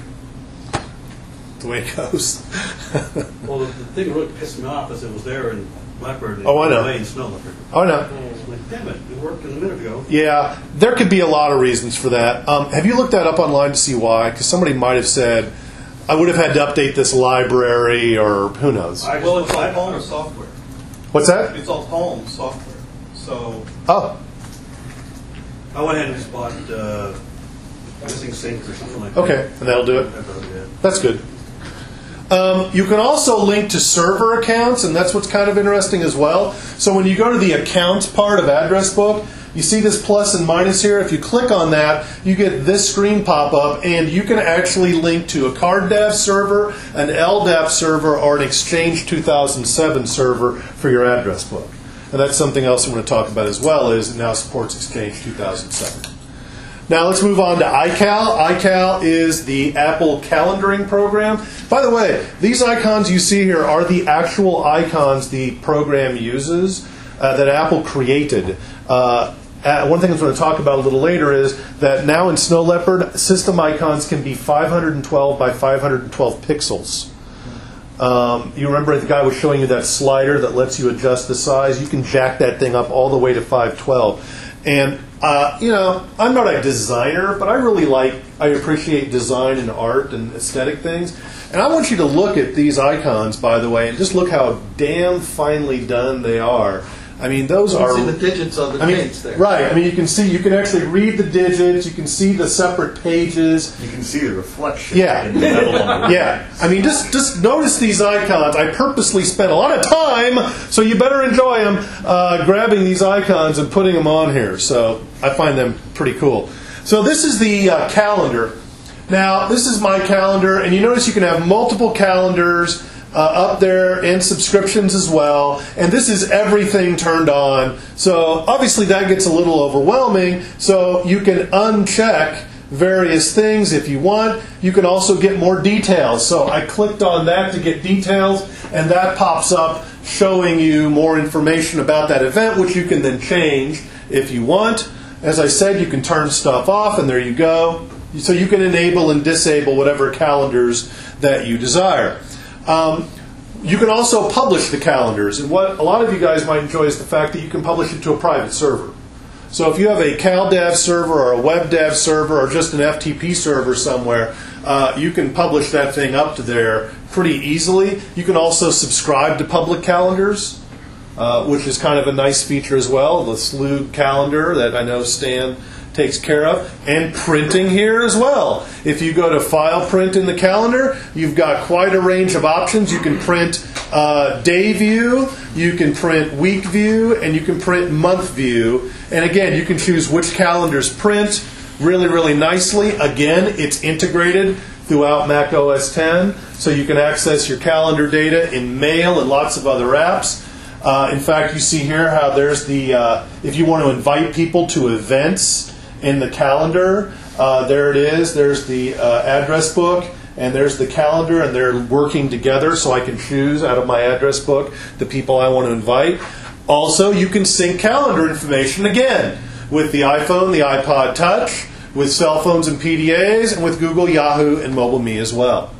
Speaker 2: The way it goes.
Speaker 8: Well, the, the thing that really pissed me off is it was there in Blackbird and
Speaker 2: Oh, I know.
Speaker 8: away in Snow Leopard.
Speaker 2: Oh, no.
Speaker 8: I'm like, damn it, it worked a minute ago.
Speaker 2: Yeah, there could be a lot of reasons for that. Um, have you looked that up online to see why? Because somebody might have said, I would have had to update this library, or who knows.
Speaker 4: I, well, it's all Palm software.
Speaker 2: What's that?
Speaker 4: It's all Palm software. So
Speaker 2: Oh,
Speaker 8: I went ahead and just bought uh, Missing Sync or something like that.
Speaker 2: okay, and that'll do it.
Speaker 8: That does it.
Speaker 2: That's good. Um, you can also link to server accounts, and that's what's kind of interesting as well. So when you go to the accounts part of Address Book, you see this plus and minus here. If you click on that, you get this screen pop up, and you can actually link to a CardDAV server, an L D A P server, or an Exchange two thousand seven server for your address book. And that's something else I'm going to talk about as well, is it now supports Exchange two thousand seven. Now let's move on to iCal. iCal is the Apple calendaring program. By the way, these icons you see here are the actual icons the program uses uh, that Apple created. Uh, uh, one thing I'm going to talk about a little later is that now in Snow Leopard, system icons can be five hundred twelve by five hundred twelve pixels. Um, you remember the guy was showing you that slider that lets you adjust the size? You can jack that thing up all the way to five twelve. And, uh, you know, I'm not a designer, but I really like I appreciate design and art and aesthetic things. And I want you to look at these icons, by the way, and just look how damn finely done they are. I mean, those
Speaker 4: You
Speaker 2: are...
Speaker 4: can see the digits of the
Speaker 2: I mean,
Speaker 4: dates there.
Speaker 2: right. I mean, you can see, you can actually read the digits. You can see the separate pages.
Speaker 3: You can see the reflection
Speaker 2: Yeah.
Speaker 3: in the metal on the
Speaker 2: Yeah. I mean, just just notice these icons. I purposely spent a lot of time, so you better enjoy them, uh, grabbing these icons and putting them on here. So I find them pretty cool. So this is the uh, calendar. Now, this is my calendar, and you notice you can have multiple calendars Uh, up there and subscriptions as well, and this is everything turned on. So obviously that gets a little overwhelming, so you can uncheck various things if you want. You can also get more details. So I clicked on that to get details, and that pops up showing you more information about that event, which you can then change if you want. As I said, you can turn stuff off, and there you go. So you can enable and disable whatever calendars that you desire. Um, you can also publish the calendars, and what a lot of you guys might enjoy is the fact that you can publish it to a private server. So if you have a CalDAV server or a WebDAV server or just an F T P server somewhere, uh, you can publish that thing up to there pretty easily. You can also subscribe to public calendars, uh, which is kind of a nice feature as well. The S L U calendar that I know Stan takes care of, and printing here as well. If you go to File Print in the calendar, you've got quite a range of options. You can print uh, day view, you can print week view, and you can print month view. And again, you can choose which calendars print really, really nicely. Again, it's integrated throughout Mac O S ten, so you can access your calendar data in Mail and lots of other apps. Uh, in fact, you see here how there's the, uh, if you want to invite people to events in the calendar, uh, there it is. There's the uh, address book, and there's the calendar, and they're working together, so I can choose out of my address book the people I want to invite. Also, you can sync calendar information again with the iPhone, the iPod Touch, with cell phones and P D As, and with Google, Yahoo, and MobileMe as well.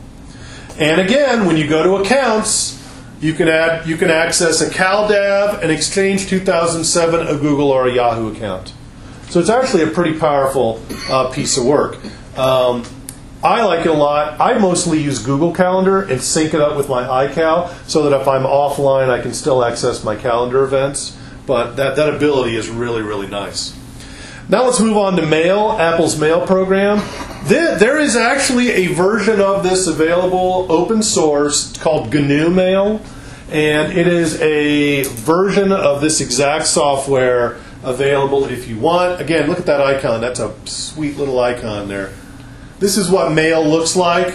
Speaker 2: And again, when you go to accounts, you can add, you can access a CalDAV, an Exchange two thousand seven, a Google, or a Yahoo account. So it's actually a pretty powerful uh, piece of work. Um, I like it a lot. I mostly use Google Calendar and sync it up with my iCal so that if I'm offline, I can still access my calendar events. But that, that ability is really, really nice. Now let's move on to Mail, Apple's Mail program. There, there is actually a version of this available, open source, called G N U Mail. And it is a version of this exact software available if you want. Again, look at that icon. That's a sweet little icon there. This is what Mail looks like.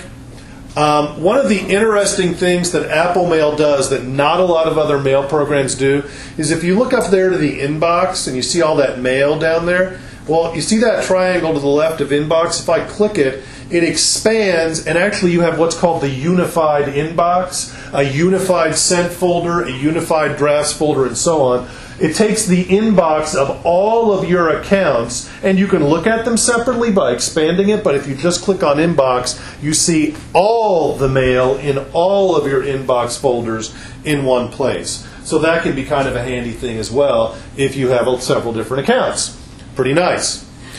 Speaker 2: Um, one of the interesting things that Apple Mail does that not a lot of other mail programs do is if you look up there to the inbox and you see all that mail down there, well, you see that triangle to the left of inbox? If I click it, it expands, and actually you have what's called the unified inbox, a unified sent folder, a unified drafts folder, and so on. It takes the inbox of all of your accounts, and you can look at them separately by expanding it, but if you just click on inbox, you see all the mail in all of your inbox folders in one place. So that can be kind of a handy thing as well if you have several different accounts. Pretty nice.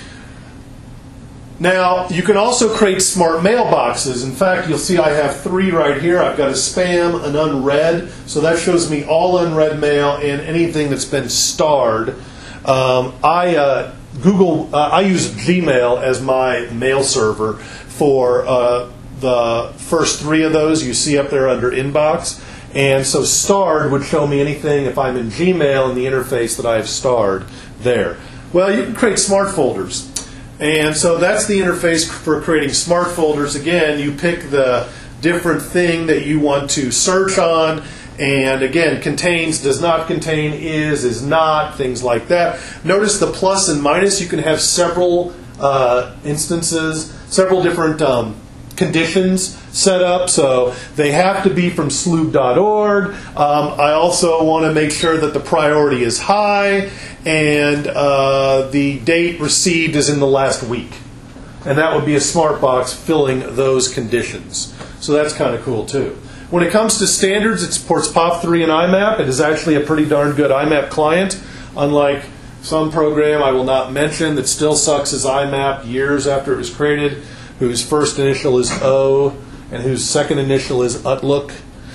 Speaker 2: Now, you can also create smart mailboxes. In fact, you'll see I have three right here. I've got a spam, an unread, so that shows me all unread mail and anything that's been starred. Um, I uh, Google, uh, I use Gmail as my mail server for uh, the first three of those you see up there under inbox. And so starred would show me anything if I'm in Gmail in the interface that I have starred there. Well, you can create smart folders. And so that's the interface for creating smart folders. Again, you pick the different thing that you want to search on. And again, contains, does not contain, is, is not, things like that. Notice the plus and minus. You can have several uh, instances, several different um, conditions set up. So they have to be from sloob dot org. Um, I also want to make sure that the priority is high and uh, the date received is in the last week. And that would be a smart box filling those conditions. So that's kind of cool too. When it comes to standards, it supports P O P three and I M A P. It is actually a pretty darn good I M A P client, unlike some program I will not mention that still sucks as I MAP years after it was created, whose first initial is O and whose second initial is Utlook.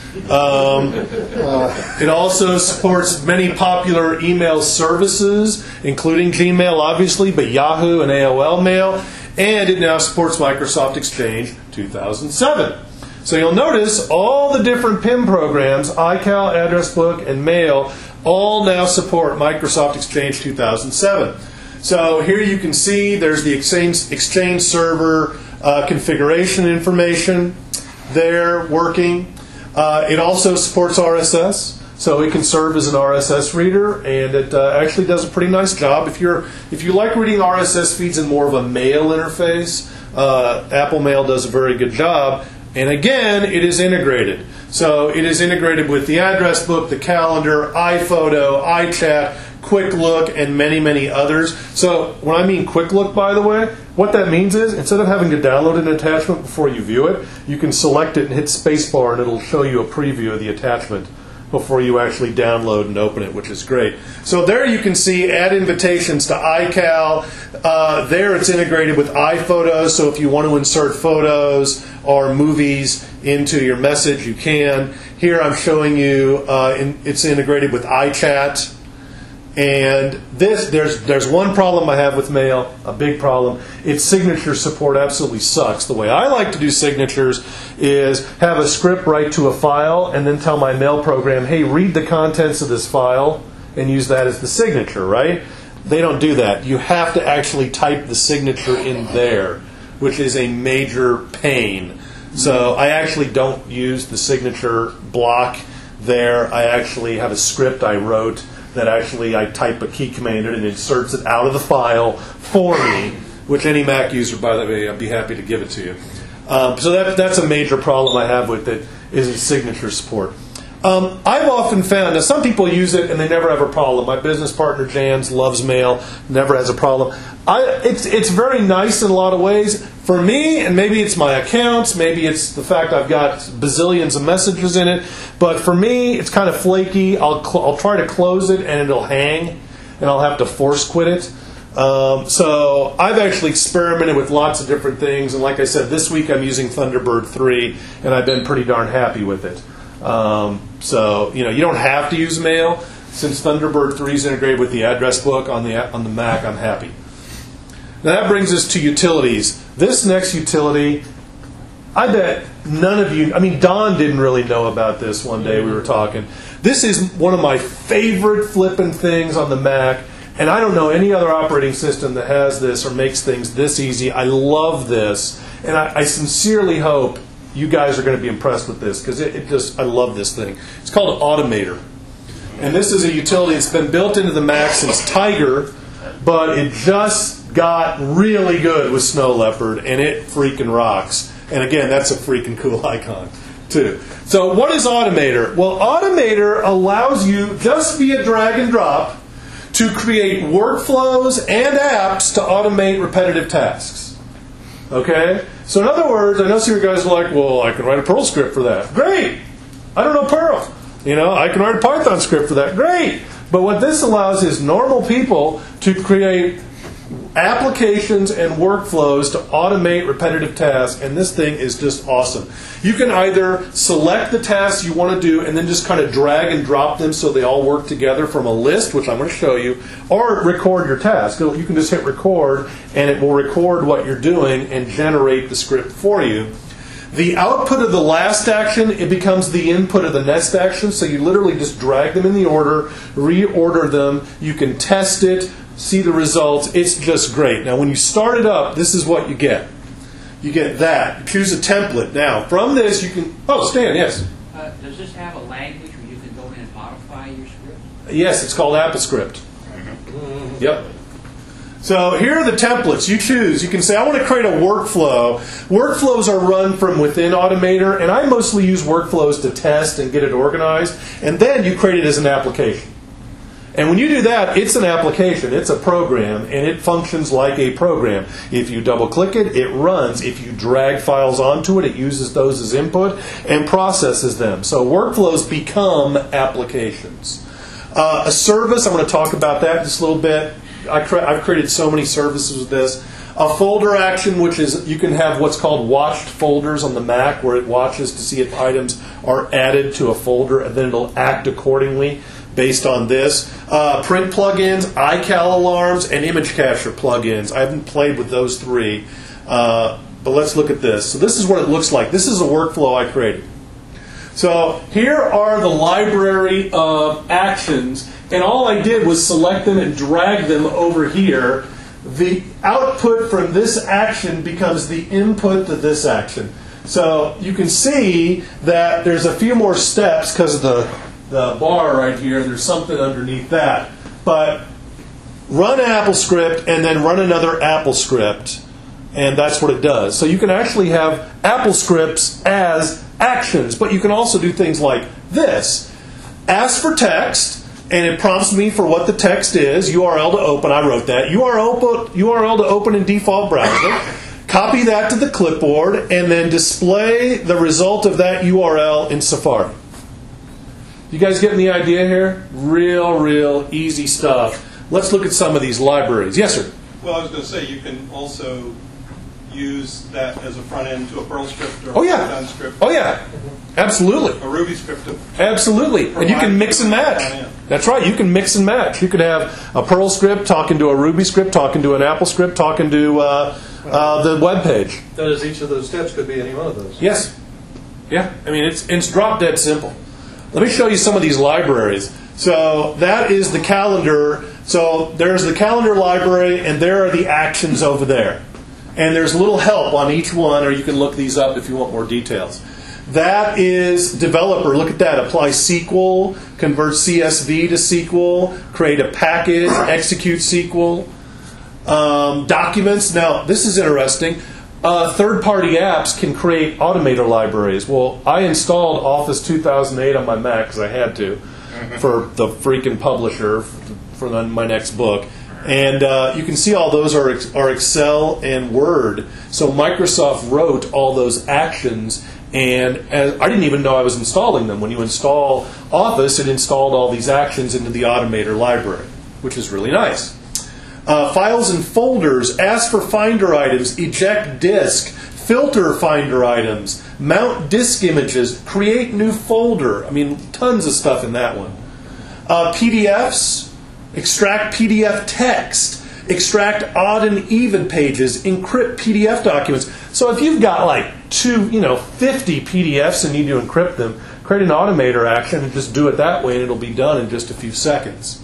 Speaker 2: Um, uh, it also supports many popular email services, including Gmail, obviously, but Yahoo and A O L Mail, and it now supports Microsoft Exchange two thousand seven. So you'll notice all the different P I M programs, iCal, Address Book, and Mail, all now support Microsoft Exchange two thousand seven. So here you can see there's the Exchange, Exchange server uh, configuration information there working. Uh, it also supports R S S, so it can serve as an R S S reader, and it uh, actually does a pretty nice job. If you're if you like reading R S S feeds in more of a mail interface, uh, Apple Mail does a very good job. And again, it is integrated. So it is integrated with the address book, the calendar, iPhoto, iChat, Quick Look, and many, many others. So when I mean Quick Look, by the way, what that means is instead of having to download an attachment before you view it, you can select it and hit spacebar, and it'll show you a preview of the attachment before you actually download and open it, which is great. So there you can see add invitations to iCal. Uh, there it's integrated with iPhotos, so if you want to insert photos or movies into your message, you can. Here I'm showing you uh, in, it's integrated with iChat. And this, there's there's one problem I have with Mail, a big problem. Its signature support absolutely sucks. The way I like to do signatures is have a script write to a file and then tell my Mail program, hey, read the contents of this file and use that as the signature, right? They don't do that. You have to actually type the signature in there, which is a major pain. So I actually don't use the signature block there. I actually have a script I wrote that actually I type a key command in and it inserts it out of the file for me, which any Mac user, by the way, I'd be happy to give it to you. Um, so that, that's a major problem I have with it, is its signature support. Um, I've often found, now some people use it and they never have a problem. My business partner, Jans, loves Mail, never has a problem. I, it's, it's very nice in a lot of ways. For me, and maybe it's my accounts, maybe it's the fact I've got bazillions of messages in it, but for me, it's kind of flaky. I'll, cl- I'll try to close it and it'll hang, and I'll have to force quit it. Um, so I've actually experimented with lots of different things, and like I said, this week I'm using Thunderbird three, and I've been pretty darn happy with it. Um, so, you know, you don't have to use Mail. Since Thunderbird three is integrated with the address book on the on the Mac, I'm happy. Now that brings us to utilities. This next utility, I bet none of you, I mean, Don didn't really know about this one day we were talking. This is one of my favorite flippin' things on the Mac, and I don't know any other operating system that has this or makes things this easy. I love this, and I, I sincerely hope you guys are going to be impressed with this, because it, it just, I love this thing. It's called Automator. And this is a utility that's been built into the Mac since Tiger, but it just got really good with Snow Leopard, and it freaking rocks. And again, that's a freaking cool icon, too. So what is Automator? Well, Automator allows you, just via drag and drop, to create workflows and apps to automate repetitive tasks. Okay? So in other words, I know some of you guys are like, well, I can write a Perl script for that. Great! I don't know Perl. You know, I can write a Python script for that. Great! But what this allows is normal people to create applications and workflows to automate repetitive tasks, and this thing is just awesome. You can either select the tasks you want to do and then just kind of drag and drop them so they all work together from a list, which I'm going to show you, or record your task. You can just hit record, and it will record what you're doing and generate the script for you. The output of the last action, it becomes the input of the next action, so you literally just drag them in the order, reorder them, you can test it, see the results. It's just great. Now when you start it up, this is what you get. You get that. You choose a template. Now from this you can, oh Stan, yes?
Speaker 5: Uh, does this have a language where you can go in and modify your script?
Speaker 2: Yes, it's called AppleScript. Mm-hmm. Yep. So here are the templates you choose. You can say, I want to create a workflow. Workflows are run from within Automator, and I mostly use workflows to test and get it organized, and then you create it as an application. And when you do that, it's an application, it's a program, and it functions like a program. If you double-click it, it runs. If you drag files onto it, it uses those as input and processes them. So workflows become applications. Uh, a service, I'm going to talk about that in just a little bit. I cre- I've created so many services with this. A folder action, which is you can have what's called watched folders on the Mac, where it watches to see if items are added to a folder, and then it'll act accordingly based on this. Uh, print plugins, iCal alarms, and image capture plugins. I haven't played with those three, uh, but let's look at this. So this is what it looks like. This is a workflow I created. So here are the library of actions, and all I did was select them and drag them over here. The output from this action becomes the input to this action. So you can see that there's a few more steps because of the, the bar right here. There's something underneath that. But run AppleScript and then run another AppleScript, and that's what it does. So you can actually have AppleScripts as actions, but you can also do things like this. Ask for text, and it prompts me for what the text is, U R L to open. I wrote that. U R L, U R L to open in default browser. Copy that to the clipboard, and then display the result of that U R L in Safari. You guys getting the idea here? Real, real easy stuff. Let's look at some of these libraries. Yes, sir?
Speaker 4: Well, I was going to say, you can also use that as a front end to a Perl script or
Speaker 2: Oh,
Speaker 4: a
Speaker 2: yeah.
Speaker 4: Python script.
Speaker 2: Oh, yeah. Absolutely.
Speaker 4: A Ruby script. To
Speaker 2: Absolutely. And you can mix and match. That's right. You can mix and match. You could have a Perl script talking to a Ruby script, talking to an Apple script, talking to uh, uh, the web page.
Speaker 3: That is, each of those steps could be any one of those.
Speaker 2: Yes. Yeah. I mean, it's it's drop dead simple. Let me show you some of these libraries. So that is the calendar. So there's the calendar library, and there are the actions over there. And there's a little help on each one, or you can look these up if you want more details. That is developer. Look at that. Apply S Q L, convert C S V to S Q L, create a package, execute S Q L. Um, documents. Now, this is interesting. Uh, third-party apps can create automator libraries. Well, I installed Office two thousand eight on my Mac because I had to for the freaking publisher for the, my next book. And uh, you can see all those are, are Excel and Word. So Microsoft wrote all those actions, and as, I didn't even know I was installing them. When you install Office, it installed all these actions into the Automator library, which is really nice. Uh, files and folders, ask for Finder items, eject disk, filter Finder items, mount disk images, create new folder. I mean, tons of stuff in that one. Uh, P D Fs, extract P D F text, extract odd and even pages, encrypt P D F documents. So if you've got like two, you know, fifty P D Fs and need to encrypt them, create an automator action and just do it that way, and it'll be done in just a few seconds.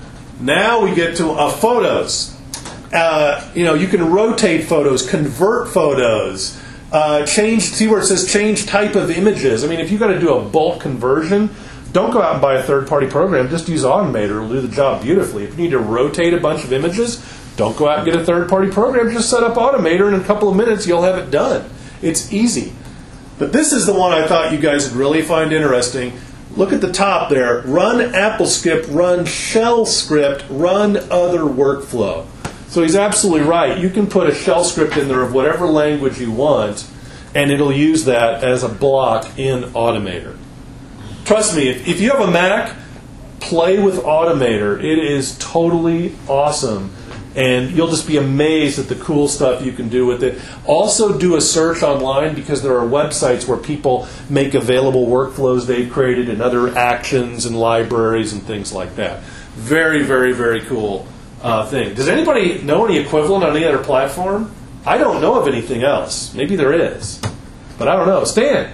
Speaker 2: Now we get to uh, photos. Uh, you know, you can rotate photos, convert photos, uh, change. See where it says change type of images. I mean, if you've got to do a bulk conversion, don't go out and buy a third-party program. Just use Automator. It'll do the job beautifully. If you need to rotate a bunch of images, don't go out and get a third-party program. Just set up Automator, and in a couple of minutes, you'll have it done. It's easy. But this is the one I thought you guys would really find interesting. Look at the top there. Run AppleScript, run shell script, run other workflow. So he's absolutely right. You can put a shell script in there of whatever language you want, and it'll use that as a block in Automator. Trust me, if, if you have a Mac, play with Automator. It is totally awesome. And you'll just be amazed at the cool stuff you can do with it. Also do a search online, because there are websites where people make available workflows they've created and other actions and libraries and things like that. Very, very, very cool uh, thing. Does anybody know any equivalent on any other platform? I don't know of anything else. Maybe there is. But I don't know. Stan?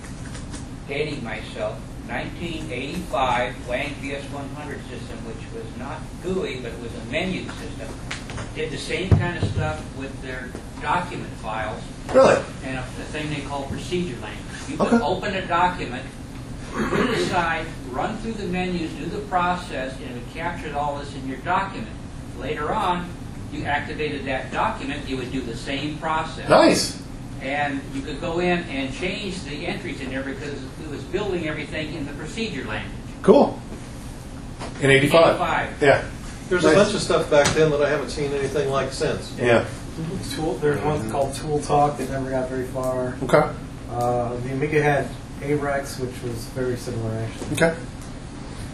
Speaker 5: Dating myself, nineteen eighty-five Wang V S one hundred system, which was not G U I, but it was a menu system, did the same kind of stuff with their document files.
Speaker 2: Really?
Speaker 5: And a, a thing they call procedure language. You
Speaker 2: Okay.
Speaker 5: could open a document, put it aside, run through the menus, do the process, and it would capture all this in your document. Later on, you activated that document, you would do the same process.
Speaker 2: Nice.
Speaker 5: And you could go in and change the entries in there because it was building everything in the procedure language.
Speaker 2: Cool. In eighty-five.
Speaker 5: eighty-five.
Speaker 2: Yeah.
Speaker 3: There's
Speaker 2: Nice.
Speaker 3: a bunch of stuff back then that I haven't seen anything like since.
Speaker 2: Yeah.
Speaker 9: Tool, there's one called Tool Talk that never got very far.
Speaker 2: Okay.
Speaker 9: Uh, the Amiga had A REX, which was very similar, actually.
Speaker 2: Okay.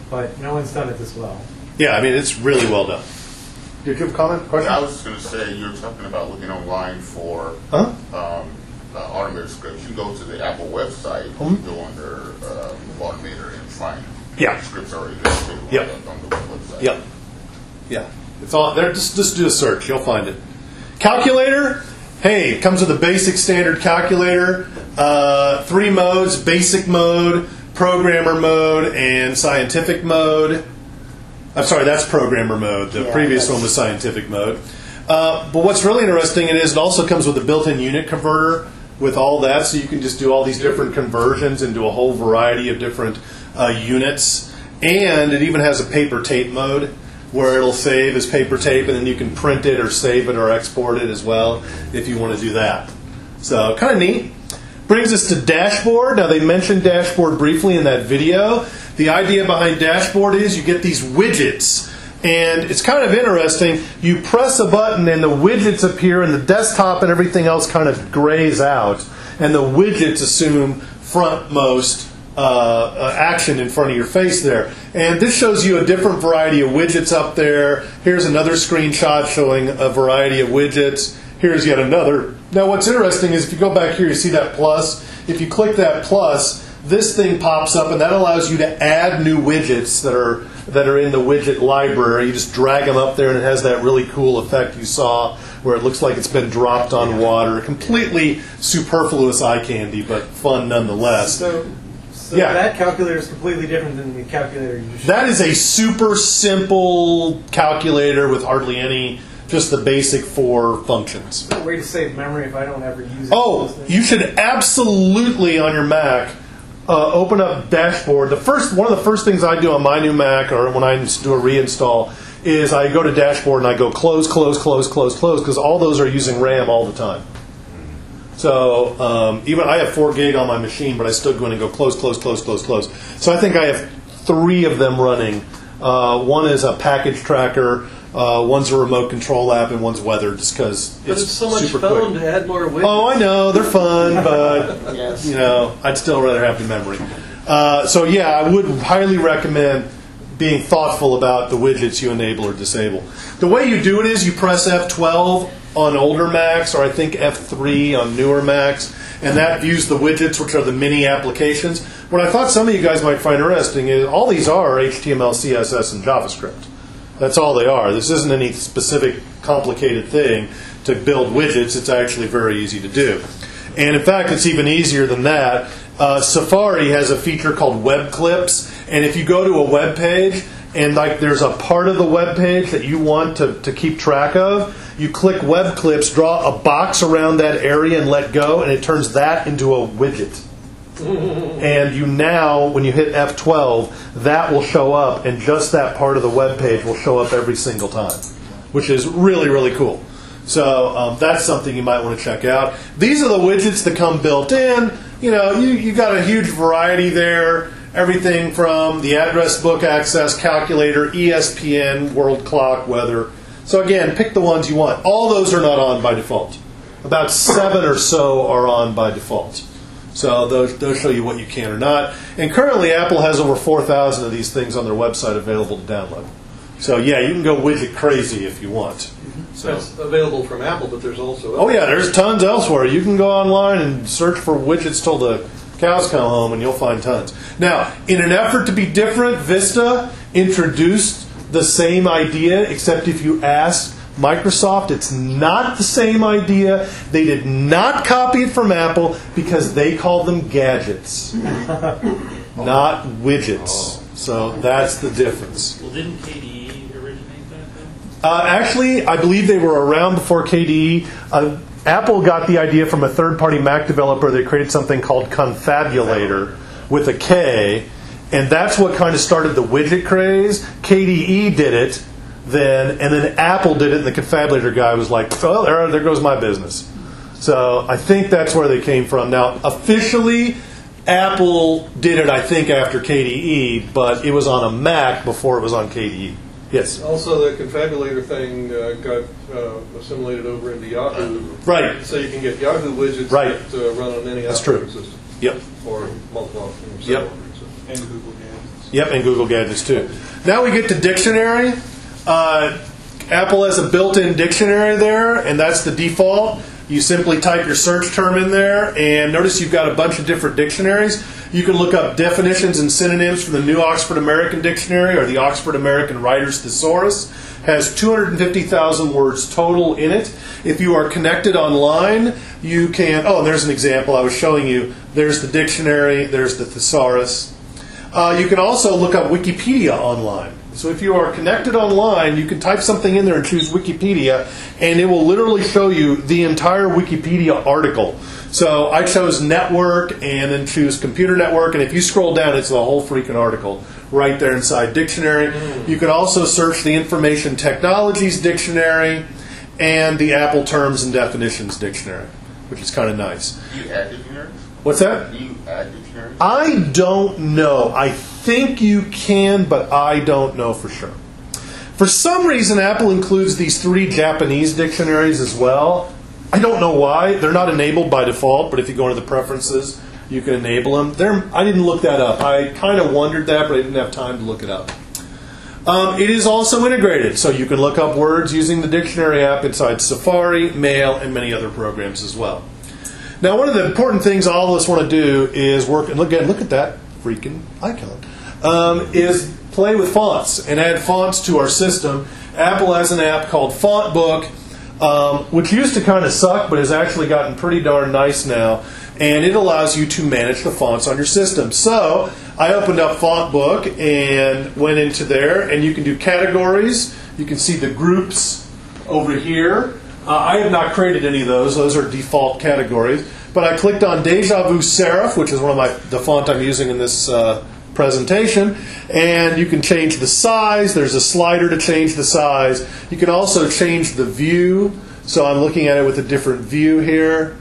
Speaker 9: but no one's done it this well.
Speaker 2: Yeah, I mean, it's really well done. Did you have a comment, question?
Speaker 10: I was just going to say, you're talking about looking online for
Speaker 2: Huh?
Speaker 10: um, uh, automated scripts. You go to the Apple website,
Speaker 2: Mhm.
Speaker 10: you go under uh, Automator and find
Speaker 2: Yeah.
Speaker 10: scripts already listed
Speaker 2: Yep.
Speaker 10: on the website.
Speaker 2: Yep. Yeah. It's all there. Just, just do a search. You'll find it. Calculator. Hey, it comes with a basic standard calculator. Uh, three modes: basic mode, programmer mode, and scientific mode. I'm sorry, that's programmer mode. The
Speaker 7: Yeah,
Speaker 2: previous
Speaker 7: that's-
Speaker 2: one was scientific mode. Uh, but what's really interesting it is it also comes with a built-in unit converter with all that, so you can just do all these different conversions into a whole variety of different uh, units. And it even has a paper tape mode where it'll save as paper tape, and then you can print it or save it or export it as well if you want to do that. So kind of neat. Brings us to Dashboard. Now, they mentioned Dashboard briefly in that video. The idea behind Dashboard is you get these widgets. And it's kind of interesting. You press a button and the widgets appear, and the desktop and everything else kind of grays out. And the widgets assume frontmost uh, uh, action in front of your face there. And this shows you a different variety of widgets up there. Here's another screenshot showing a variety of widgets. Here's yet another. Now what's interesting is if you go back here, you see that plus. If you click that plus, this thing pops up, and that allows you to add new widgets that are that are in the widget library. You just drag them up there, and it has that really cool effect you saw where it looks like it's been dropped on water. Completely superfluous eye candy, but fun nonetheless.
Speaker 9: So, so
Speaker 2: Yeah.
Speaker 9: that calculator is completely different than the calculator you just
Speaker 2: That is a super simple calculator with hardly any, just the basic four functions.
Speaker 9: a way to save memory if I don't ever use it.
Speaker 2: Oh, you should absolutely on your Mac uh, open up Dashboard. The first, one of the first things I do on my new Mac, or when I do a reinstall, is I go to Dashboard and I go close, close, close, close, close, because all those are using RAM all the time. So um, even I have four gig on my machine, but I still go in and go close, close, close, close, close. So I think I have three of them running. Uh, one is a package tracker. Uh, one's a remote control app, and one's weather, just because
Speaker 3: But
Speaker 2: it's,
Speaker 3: it's so much
Speaker 2: super
Speaker 3: fun
Speaker 2: quick.
Speaker 3: to add more widgets.
Speaker 2: Oh, I know they're fun, but
Speaker 7: Yes.
Speaker 2: you know, I'd still rather have the memory. Uh, so yeah, I would highly recommend being thoughtful about the widgets you enable or disable. The way you do it is you press F twelve on older Macs, or I think F three on newer Macs, and that views the widgets, which are the mini applications. What I thought some of you guys might find interesting is all these are H T M L, C S S, and JavaScript. That's all they are. This isn't any specific complicated thing to build widgets. It's actually very easy to do. And in fact, it's even easier than that. Uh, Safari has a feature called Web Clips, and if you go to a web page and like there's a part of the web page that you want to, to keep track of, you click Web Clips, draw a box around that area and let go, and it turns that into a widget. And you now, when you hit F twelve, that will show up, and just that part of the web page will show up every single time, which is really, really cool. So um, that's something you might want to check out. These are the widgets that come built in. You know, you, you got a huge variety there. Everything from the address book access, calculator, E S P N, world clock, weather. So again, pick the ones you want. All those are not on by default. About seven or so are on by default. So those, those show you what you can or not. And currently, Apple has over four thousand of these things on their website available to download. So yeah, you can go widget crazy if you want. So.
Speaker 3: That's available from Apple, but there's also...
Speaker 2: Oh yeah, there's tons elsewhere. You can go online and search for widgets till the cows come home, and you'll find tons. Now, in an effort to be different, Vista introduced the same idea, except if you ask Microsoft, it's not the same idea. They did not copy it from Apple because they call them gadgets, not widgets. So that's the difference.
Speaker 11: Well, didn't K D E originate that, though?
Speaker 2: Uh, actually, I believe they were around before K D E. Uh, Apple got the idea from a third-party Mac developer. They created something called Confabulator with a K, and that's what kind of started the widget craze. K D E did it then, and then Apple did it, and the Confabulator guy was like, "Oh, there, there goes my business." So I think that's where they came from. Now, officially, Apple did it, I think, after K D E, but it was on a Mac before it was on K D E. Yes.
Speaker 3: Also, the Confabulator thing uh, got uh, assimilated over into Yahoo.
Speaker 2: Right.
Speaker 3: So you can get Yahoo widgets
Speaker 2: Right.
Speaker 3: that uh, run on any
Speaker 2: That's
Speaker 3: operating
Speaker 2: true.
Speaker 3: system.
Speaker 2: Yep.
Speaker 3: Or multiple.
Speaker 2: Yep.
Speaker 4: And Google Games.
Speaker 2: Yep, and Google Gadgets too. Now we get to dictionary. Uh, Apple has a built-in dictionary there, and that's the default. You simply type your search term in there, and notice you've got a bunch of different dictionaries. You can look up definitions and synonyms from the New Oxford American Dictionary or the Oxford American Writer's Thesaurus. Has two hundred fifty thousand words total in it. If you are connected online, you can... Oh, and there's an example I was showing you. There's the dictionary. There's the thesaurus. Uh, you can also look up Wikipedia online. So if you are connected online, you can type something in there and choose Wikipedia, and it will literally show you the entire Wikipedia article. So I chose network and then choose computer network, and if you scroll down, it's the whole freaking article right there inside dictionary. Mm. You can also search the Information Technologies Dictionary and the Apple Terms and Definitions Dictionary, which is kind of nice.
Speaker 10: Do you add dictionaries?
Speaker 2: What's that?
Speaker 10: Do you add dictionaries?
Speaker 2: I don't know. I think you can, but I don't know for sure. For some reason, Apple includes these three Japanese dictionaries as well. I don't know why. They're not enabled by default, but if you go into the preferences, you can enable them. They're, I didn't look that up. I kind of wondered that, but I didn't have time to look it up. Um, it is also integrated, so you can look up words using the dictionary app inside Safari, Mail, and many other programs as well. Now, one of the important things all of us want to do is work, and look at, look at that freaking icon, um, is play with fonts and add fonts to our system. Apple has an app called FontBook, um, which used to kind of suck, but has actually gotten pretty darn nice now. And it allows you to manage the fonts on your system. So I opened up FontBook and went into there, and you can do categories. You can see the groups over here. Uh, I have not created any of those. Those are default categories. But I clicked on Deja Vu Serif, which is one of my the font I'm using in this uh, presentation, and you can change the size. There's a slider to change the size. You can also change the view. So I'm looking at it with a different view here.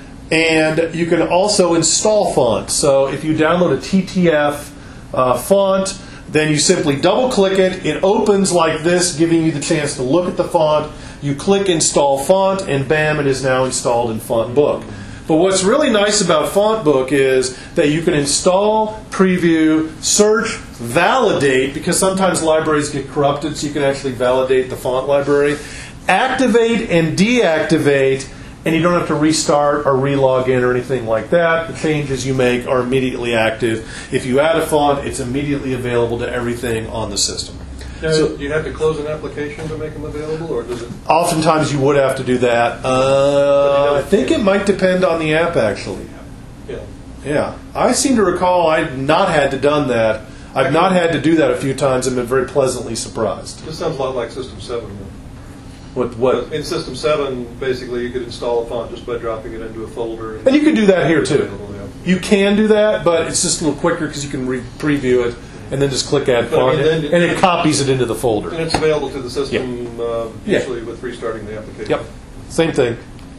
Speaker 2: And you can also install fonts. So if you download a T T F uh, font, then you simply double-click it. It opens like this, giving you the chance to look at the font. You click Install Font, and bam, it is now installed in FontBook. But what's really nice about FontBook is that you can install, preview, search, validate, because sometimes libraries get corrupted, so you can actually validate the font library, activate and deactivate, and you don't have to restart or relog in or anything like that. The changes you make are immediately active. If you add a font, it's immediately available to everything on the system.
Speaker 3: Now,
Speaker 2: So-
Speaker 3: do you have to close an application to make them available, or does it?
Speaker 2: Oftentimes you would have to do that. Uh, I think it might depend on the app, actually.
Speaker 3: Yeah.
Speaker 2: Yeah. I seem to recall I've not had to done that. I've not had to do that a few times and been very pleasantly surprised.
Speaker 3: This sounds a lot like System seven.
Speaker 2: What? What?
Speaker 3: In System seven, basically, you could install a font just by dropping it into a folder.
Speaker 2: And you can do that here, too.
Speaker 3: Yeah.
Speaker 2: You can do that, but it's just a little quicker because you can re- preview it and then just click Add
Speaker 3: But, I
Speaker 2: Font,
Speaker 3: mean, then-
Speaker 2: and it copies it into the
Speaker 3: And
Speaker 2: folder.
Speaker 3: it's available to the system uh,
Speaker 2: Yeah.
Speaker 3: usually with restarting the application.
Speaker 2: Yep. Same thing.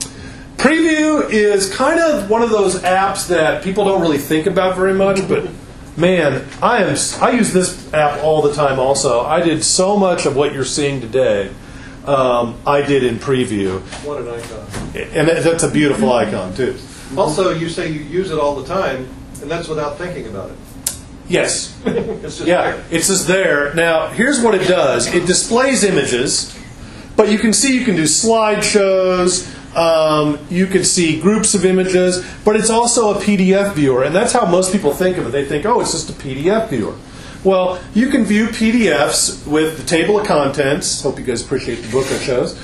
Speaker 2: Preview is kind of one of those apps that people don't really think about very much, but man, I am I use this app all the time also. I did so much of what you're seeing today. Um, I did in Preview.
Speaker 3: What an icon.
Speaker 2: And that- that's a beautiful icon, too.
Speaker 3: Also, you say you use it all the time, and that's without thinking about it.
Speaker 2: Yes.
Speaker 3: It's just
Speaker 2: Yeah,
Speaker 3: there.
Speaker 2: it's just there. Now, here's what it does. It displays images, but you can see you can do slideshows, um, you can see groups of images, but it's also a P D F viewer, and that's how most people think of it. They think, oh, it's just a P D F viewer. Well, you can view P D Fs with the table of contents. Hope you guys appreciate the book I chose.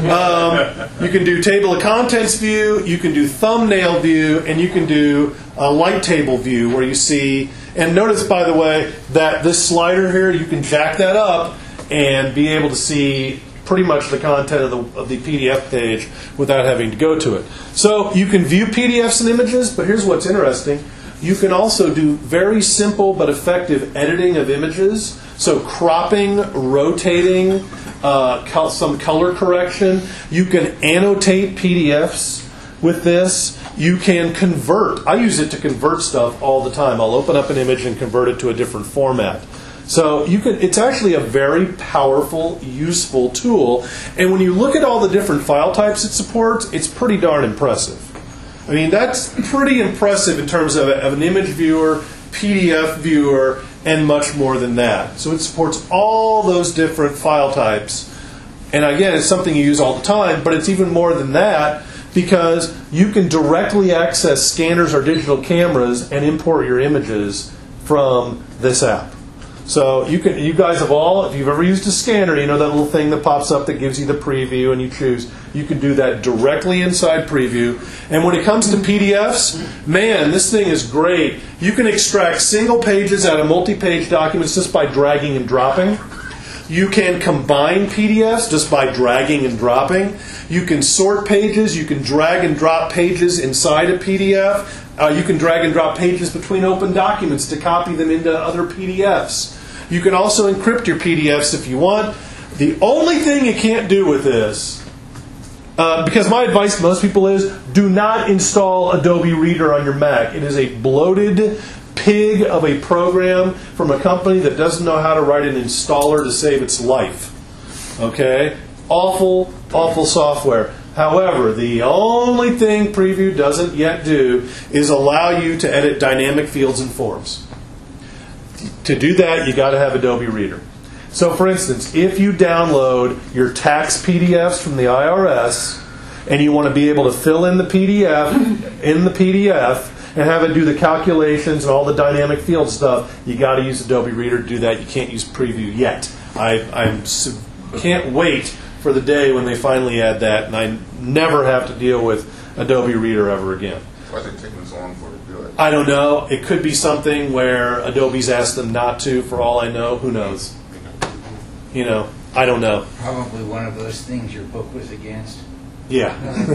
Speaker 2: Um, you can do table of contents view, you can do thumbnail view, and you can do a light table view where you see, and notice, by the way, that this slider here, you can jack that up and be able to see pretty much the content of the, of the P D F page without having to go to it. So you can view P D Fs and images, but here's what's interesting. You can also do very simple but effective editing of images. So cropping, rotating, uh, col- some color correction. You can annotate P D Fs with this. You can convert. I use it to convert stuff all the time. I'll open up an image and convert it to a different format. So you can. It's actually a very powerful, useful tool. And when you look at all the different file types it supports, it's pretty darn impressive. I mean, that's pretty impressive in terms of, a, of an image viewer, P D F viewer, and much more than that. So it supports all those different file types. And again, it's something you use all the time, but it's even more than that because you can directly access scanners or digital cameras and import your images from this app. So you can, you guys have all, if you've ever used a scanner, you know that little thing that pops up that gives you the preview and you choose. You can do that directly inside Preview. And when it comes to P D Fs, man, this thing is great. You can extract single pages out of multi-page documents just by dragging and dropping. You can combine P D Fs just by dragging and dropping. You can sort pages. You can drag and drop pages inside a P D F. Uh, you can drag and drop pages between open documents to copy them into other P D Fs. You can also encrypt your P D Fs if you want. The only thing you can't do with this, uh, because my advice to most people is, do not install Adobe Reader on your Mac. It is a bloated pig of a program from a company that doesn't know how to write an installer to save its life. Okay? Awful, awful software. However, the only thing Preview doesn't yet do is allow you to edit dynamic fields and forms. To do that, you got to have Adobe Reader. So, for instance, if you download your tax P D Fs from the I R S and you want to be able to fill in the P D F in the P D F and have it do the calculations and all the dynamic field stuff, you got to use Adobe Reader to do that. You can't use Preview yet. I I'm, can't wait for the day when they finally add that, and I never have to deal with Adobe Reader ever again.
Speaker 10: Why is it taking so long for it to do it?
Speaker 2: I don't know. It could be something where Adobe's asked them not to, for all I know. Who knows? You know, I don't know.
Speaker 7: Probably one of those things your book was against.
Speaker 2: Yeah.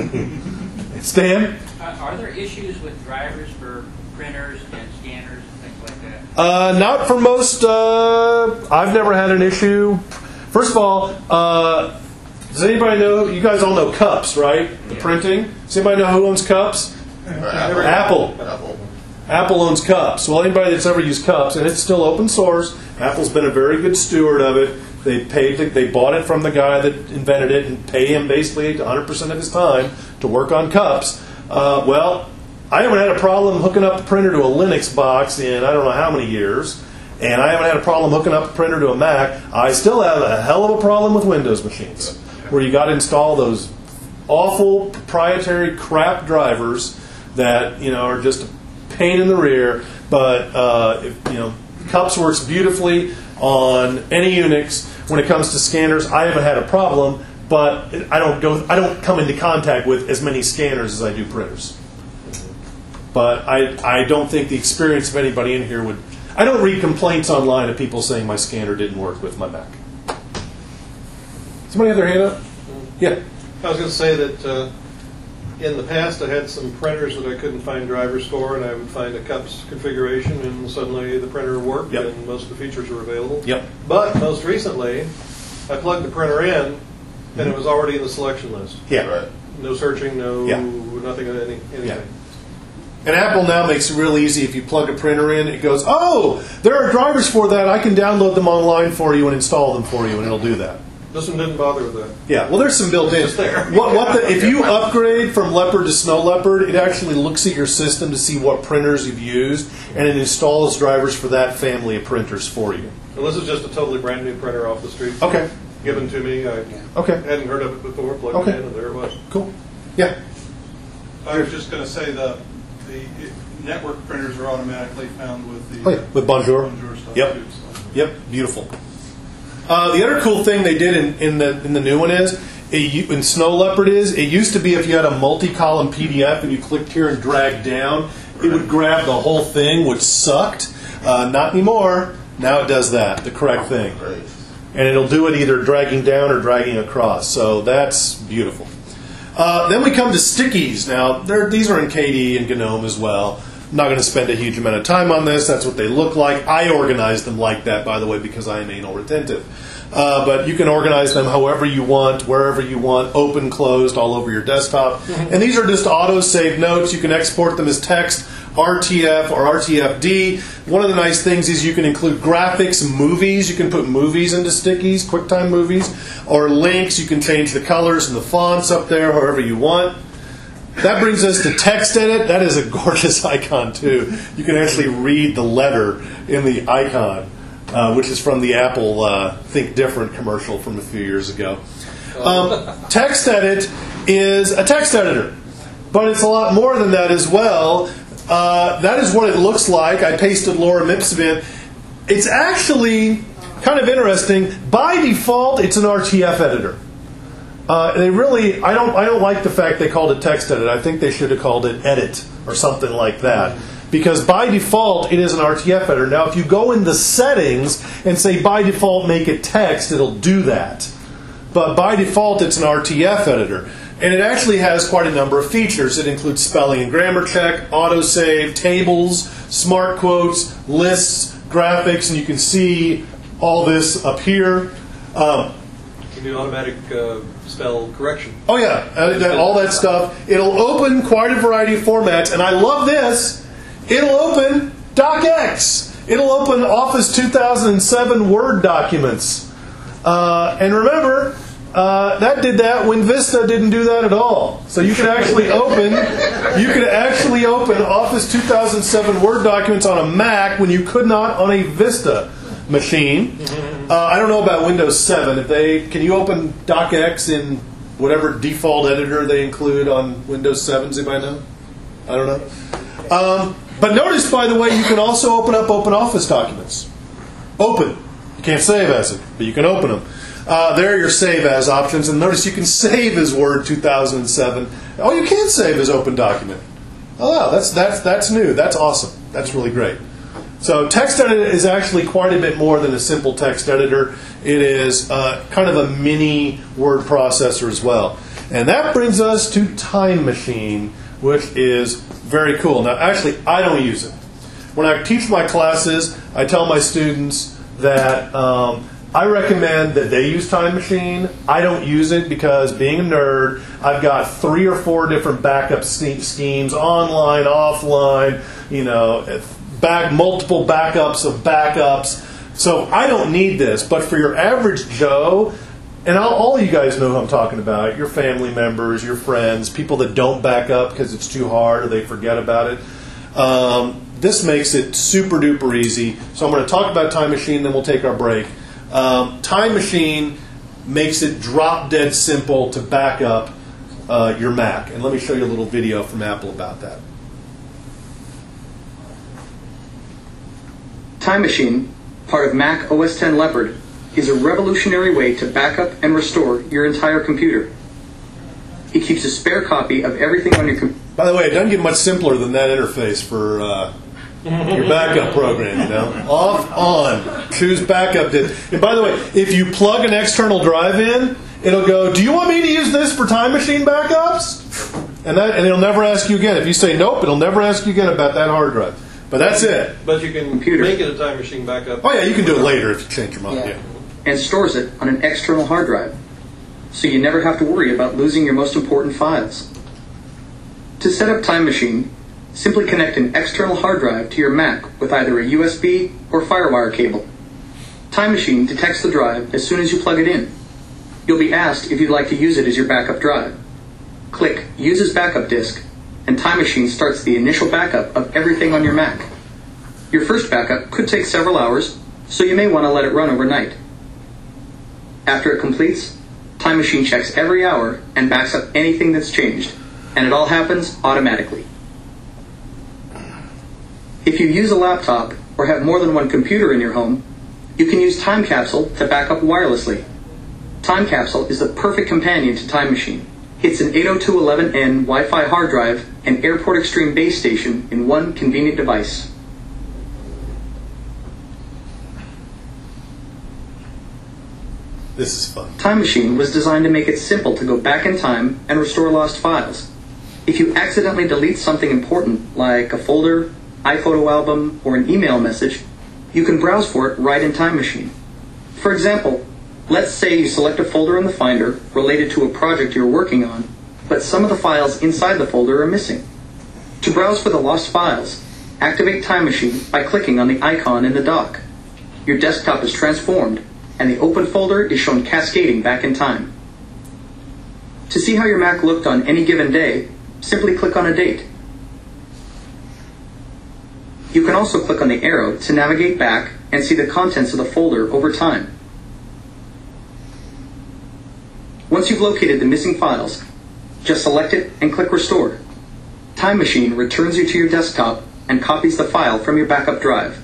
Speaker 2: Stan?
Speaker 5: Uh, are there issues with drivers for printers and scanners and things like that?
Speaker 2: Uh, not for most. Uh, I've never had an issue. First of all, uh, does anybody know? You guys all know Cups, right? The
Speaker 5: Yeah.
Speaker 2: printing. Does anybody know who owns Cups?
Speaker 10: Apple.
Speaker 2: Apple.
Speaker 10: Apple.
Speaker 2: Apple owns Cups. Well, anybody that's ever used Cups, and it's still open source. Apple's been a very good steward of it. They paid. The, they bought it from the guy that invented it and pay him basically one hundred percent of his time to work on Cups. Uh, well, I haven't had a problem hooking up the printer to a Linux box in I don't know how many years, and I haven't had a problem hooking up the printer to a Mac. I still have a hell of a problem with Windows machines, where you got to install those awful proprietary crap drivers that you know are just a pain in the rear. But uh, if, you know, Cups works beautifully on any Unix. When it comes to scanners, I haven't had a problem, but I don't go. I don't come into contact with as many scanners as I do printers. But I, I don't think the experience of anybody in here would. I don't read complaints online of people saying my scanner didn't work with my Mac. Somebody have their hand up? Yeah.
Speaker 3: I was going to say that uh, in the past I had some printers that I couldn't find drivers for, and I would find a Cups configuration, and suddenly the printer worked,
Speaker 2: Yep.
Speaker 3: and most of the features were available.
Speaker 2: Yep.
Speaker 3: But most recently, I plugged the printer in, and it was already in the selection list.
Speaker 2: Yeah.
Speaker 10: Right.
Speaker 3: No searching, no
Speaker 2: Yeah.
Speaker 3: nothing, any, anything.
Speaker 2: Yeah. And Apple now makes it real easy. If you plug a printer in, it goes, oh, there are drivers for that. I can download them online for you and install them for you, and it'll do that.
Speaker 3: This one didn't bother with that.
Speaker 2: Yeah, well, there's some built-in.
Speaker 3: It's there.
Speaker 2: What, what the, if you upgrade from Leopard to Snow Leopard, it actually looks at your system to see what printers you've used, and it installs drivers for that family of printers for you.
Speaker 3: Well, this is just a totally brand new printer off the street.
Speaker 2: Okay.
Speaker 3: Given to me. I
Speaker 2: Okay.
Speaker 3: hadn't heard of it before, plugged
Speaker 2: Okay.
Speaker 3: it in, and there it was.
Speaker 2: Cool. Yeah.
Speaker 4: I was just going to say the the network printers are automatically found with the
Speaker 2: Oh, yeah. With Bonjour.
Speaker 4: Bonjour stuff
Speaker 2: Yep.
Speaker 4: too. So.
Speaker 2: Yep. Beautiful. Uh, the other cool thing they did in, in the in the new one is, it, in Snow Leopard is, it used to be if you had a multi-column P D F and you clicked here and dragged down, it would grab the whole thing, which sucked. Uh, not anymore. Now it does that, the correct thing.
Speaker 10: Great.
Speaker 2: And it'll do it either dragging down or dragging across. So that's beautiful. Uh, then we come to stickies. Now, these are in K D E and GNOME as well. I'm not going to spend a huge amount of time on this. That's what they look like. I organize them like that, by the way, because I am anal retentive. Uh, but you can organize them however you want, wherever you want, open, closed, all over your desktop. And these are just auto-save notes. You can export them as text, R T F or R T F D. One of the nice things is you can include graphics, movies. You can put movies into stickies, QuickTime movies, or links. You can change the colors and the fonts up there however you want. that brings us to TextEdit. That is a gorgeous icon, too. You can actually read the letter in the icon, uh, which is from the Apple uh, Think Different commercial from a few years ago. Um, TextEdit is a text editor, but it's a lot more than that as well. Uh, that is what it looks like. I pasted Lorem Ipsum in. It's actually kind of interesting. By default, it's an R T F editor. Uh, they really, I don't, I don't like the fact they called it TextEdit. I think they should have called it Edit or something like that. Because by default, it is an R T F editor. Now, if you go in the settings and say by default make it text, it'll do that. But by default, it's an R T F editor. And it actually has quite a number of features. It includes spelling and grammar check, autosave, tables, smart quotes, lists, graphics, and you can see all this up here. Um,
Speaker 3: You can do automatic uh, spell correction.
Speaker 2: Oh yeah, uh, that, all that stuff. It'll open quite a variety of formats, and I love this. It'll open DocX. It'll open Office two thousand seven Word documents. Uh, and remember, uh, that did that when Vista didn't do that at all. So you could actually open, you could actually open Office two thousand seven Word documents on a Mac when you could not on a Vista machine. Uh, I don't know about Windows seven. If they can you open DocX in whatever default editor they include on Windows seven? Does anybody know? I don't know. Um, but notice, by the way, you can also open up OpenOffice documents. Open. You can't save as it, but you can open them. Uh, there are your save as options, and notice you can save as Word two thousand seven. Oh, you can save as Open Document. Oh, wow, that's that's that's new. That's awesome. That's really great. So TextEdit is actually quite a bit more than a simple text editor. It is uh, kind of a mini word processor as well. And that brings us to Time Machine, which is very cool. Now, actually, I don't use it. When I teach my classes, I tell my students that um, I recommend that they use Time Machine. I don't use it because, being a nerd, I've got three or four different backup schemes, online, offline, you know, back multiple backups of backups. So I don't need this. But for your average Joe, and I'll, all you guys know who I'm talking about, your family members, your friends, people that don't back up because it's too hard or they forget about it, um, this makes it super duper easy. So I'm going to talk about Time Machine, then we'll take our break. Um, Time Machine makes it drop dead simple to back up uh, your Mac. And let me show you a little video from Apple about that.
Speaker 6: Time Machine, part of Mac O S X Leopard, is a revolutionary way to back up and restore your entire computer. It keeps a spare copy of everything on your computer.
Speaker 2: By the way, it doesn't get much simpler than that interface for uh, your backup program, you know. Off, on, choose backup disk. And by the way, if you plug an external drive in, it'll go, do you want me to use this for Time Machine backups? And, that, and it'll never ask you again. If you say nope, it'll never ask you again about that hard drive. But that's it.
Speaker 3: But you can
Speaker 6: Computer.
Speaker 3: make it a Time Machine backup.
Speaker 2: Oh yeah, you can do it later if you change your mind.
Speaker 7: Yeah.
Speaker 2: Yeah.
Speaker 6: And stores it on an external hard drive, so you never have to worry about losing your most important files. To set up Time Machine, simply connect an external hard drive to your Mac with either a U S B or FireWire cable. Time Machine detects the drive as soon as you plug it in. You'll be asked if you'd like to use it as your backup drive. Click Use as Backup Disk, and Time Machine starts the initial backup of everything on your Mac. Your first backup could take several hours, so you may want to let it run overnight. After it completes, Time Machine checks every hour and backs up anything that's changed, and it all happens automatically. If you use a laptop or have more than one computer in your home, you can use Time Capsule to back up wirelessly. Time Capsule is the perfect companion to Time Machine. It's an eight oh two dot eleven N Wi-Fi hard drive and Airport Extreme base station in one convenient device.
Speaker 2: This is fun.
Speaker 6: Time Machine was designed to make it simple to go back in time and restore lost files. If you accidentally delete something important, like a folder, iPhoto album, or an email message, you can browse for it right in Time Machine. For example, let's say you select a folder in the Finder related to a project you're working on, but some of the files inside the folder are missing. To browse for the lost files, activate Time Machine by clicking on the icon in the dock. Your desktop is transformed, and the open folder is shown cascading back in time. To see how your Mac looked on any given day, simply click on a date. You can also click on the arrow to navigate back and see the contents of the folder over time. Once you've located the missing files, just select it and click Restore. Time Machine returns you to your desktop and copies the file from your backup drive.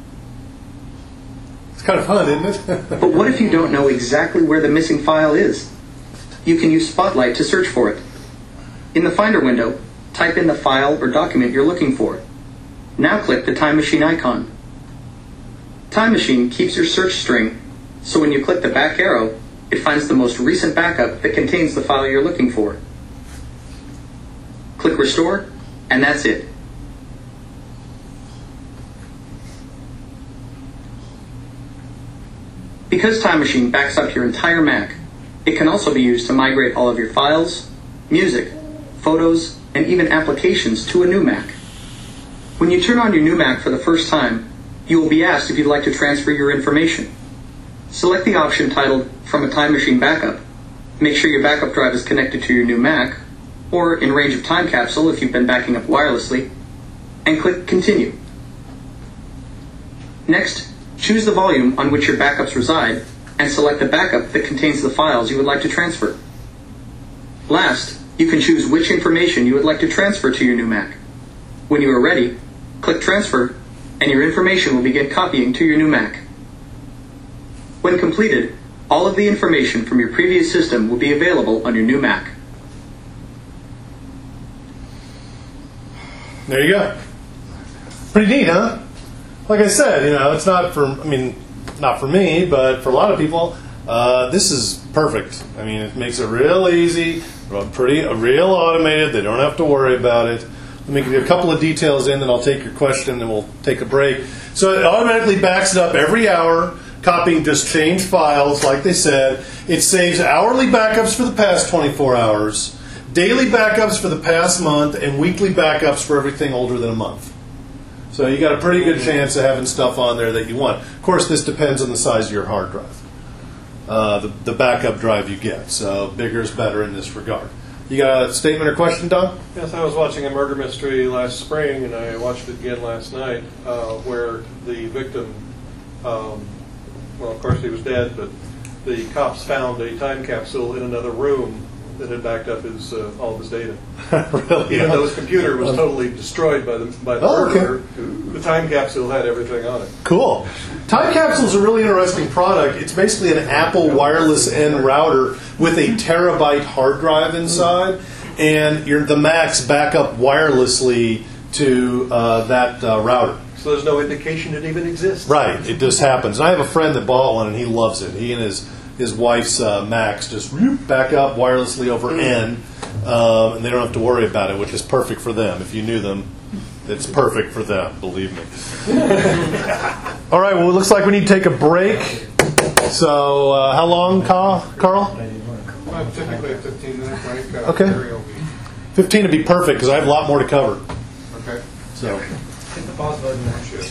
Speaker 2: It's kind of fun, isn't it?
Speaker 6: But what if you don't know exactly where the missing file is? You can use Spotlight to search for it. In the Finder window, type in the file or document you're looking for. Now click the Time Machine icon. Time Machine keeps your search string, so when you click the back arrow, it finds the most recent backup that contains the file you're looking for. Click Restore, and that's it. Because Time Machine backs up your entire Mac, it can also be used to migrate all of your files, music, photos, and even applications to a new Mac. When you turn on your new Mac for the first time, you will be asked if you'd like to transfer your information. Select the option titled From a Time Machine Backup. Make sure your backup drive is connected to your new Mac, or in range of time capsule if you've been backing up wirelessly, and click Continue. Next, choose the volume on which your backups reside, and select the backup that contains the files you would like to transfer. Last, you can choose which information you would like to transfer to your new Mac. When you are ready, click Transfer, and your information will begin copying to your new Mac. When completed, all of the information from your previous system will be available on your new Mac.
Speaker 2: There you go. Pretty neat, huh? Like I said, you know, it's not for, I mean, not for me, but for a lot of people, uh, this is perfect. I mean, it makes it real easy, pretty, real automated. They don't have to worry about it. Let me give you a couple of details in, then I'll take your question, and we'll take a break. So it automatically backs it up every hour, copying just changed files, like they said. It saves hourly backups for the past twenty-four hours, daily backups for the past month, and weekly backups for everything older than a month. So you got a pretty good chance of having stuff on there that you want. Of course, this depends on the size of your hard drive, uh, the, the backup drive you get. So bigger is better in this regard. You got a statement or question, Don?
Speaker 3: Yes, I was watching a murder mystery last spring, and I watched it again last night, uh, where the victim, um, well, of course he was dead, but the cops found a time capsule in another room that had backed up his uh, all of his data.
Speaker 2: Really?
Speaker 3: Even though his computer was totally destroyed by the by the
Speaker 2: Oh, okay.
Speaker 3: murderer, the time capsule had everything on it.
Speaker 2: Cool. Time Capsule is a really interesting product. It's basically an Apple wireless N router with a terabyte hard drive inside, and your, the Macs back up wirelessly to uh, that uh, router.
Speaker 3: So there's no indication it even exists.
Speaker 2: Right. It just happens. And I have a friend that bought one, and he loves it. He and his his wife's uh, Macs just whoop, back up wirelessly over N, um, and they don't have to worry about it, which is perfect for them. If you knew them, it's perfect for them, believe me. All right, well, it looks like we need to take a break. So uh, how long, Carl?
Speaker 3: Well, typically a fifteen minute break. Uh,
Speaker 2: Okay.
Speaker 3: Terry will be-
Speaker 2: fifteen would be perfect, because I have a lot more to cover.
Speaker 3: Okay.
Speaker 2: So.
Speaker 9: Hit the pause button.
Speaker 3: Should.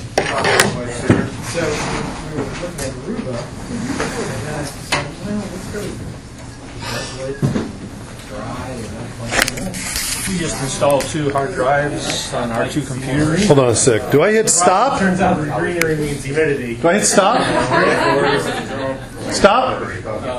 Speaker 9: So we were looking at Aruba, and I said, well, let's go. Let's dry and that like that.
Speaker 11: We just installed two hard drives on our two computers.
Speaker 2: Hold on a sec. Do I hit stop?
Speaker 9: Turns out greenery means humidity.
Speaker 2: Do I hit stop? Stop?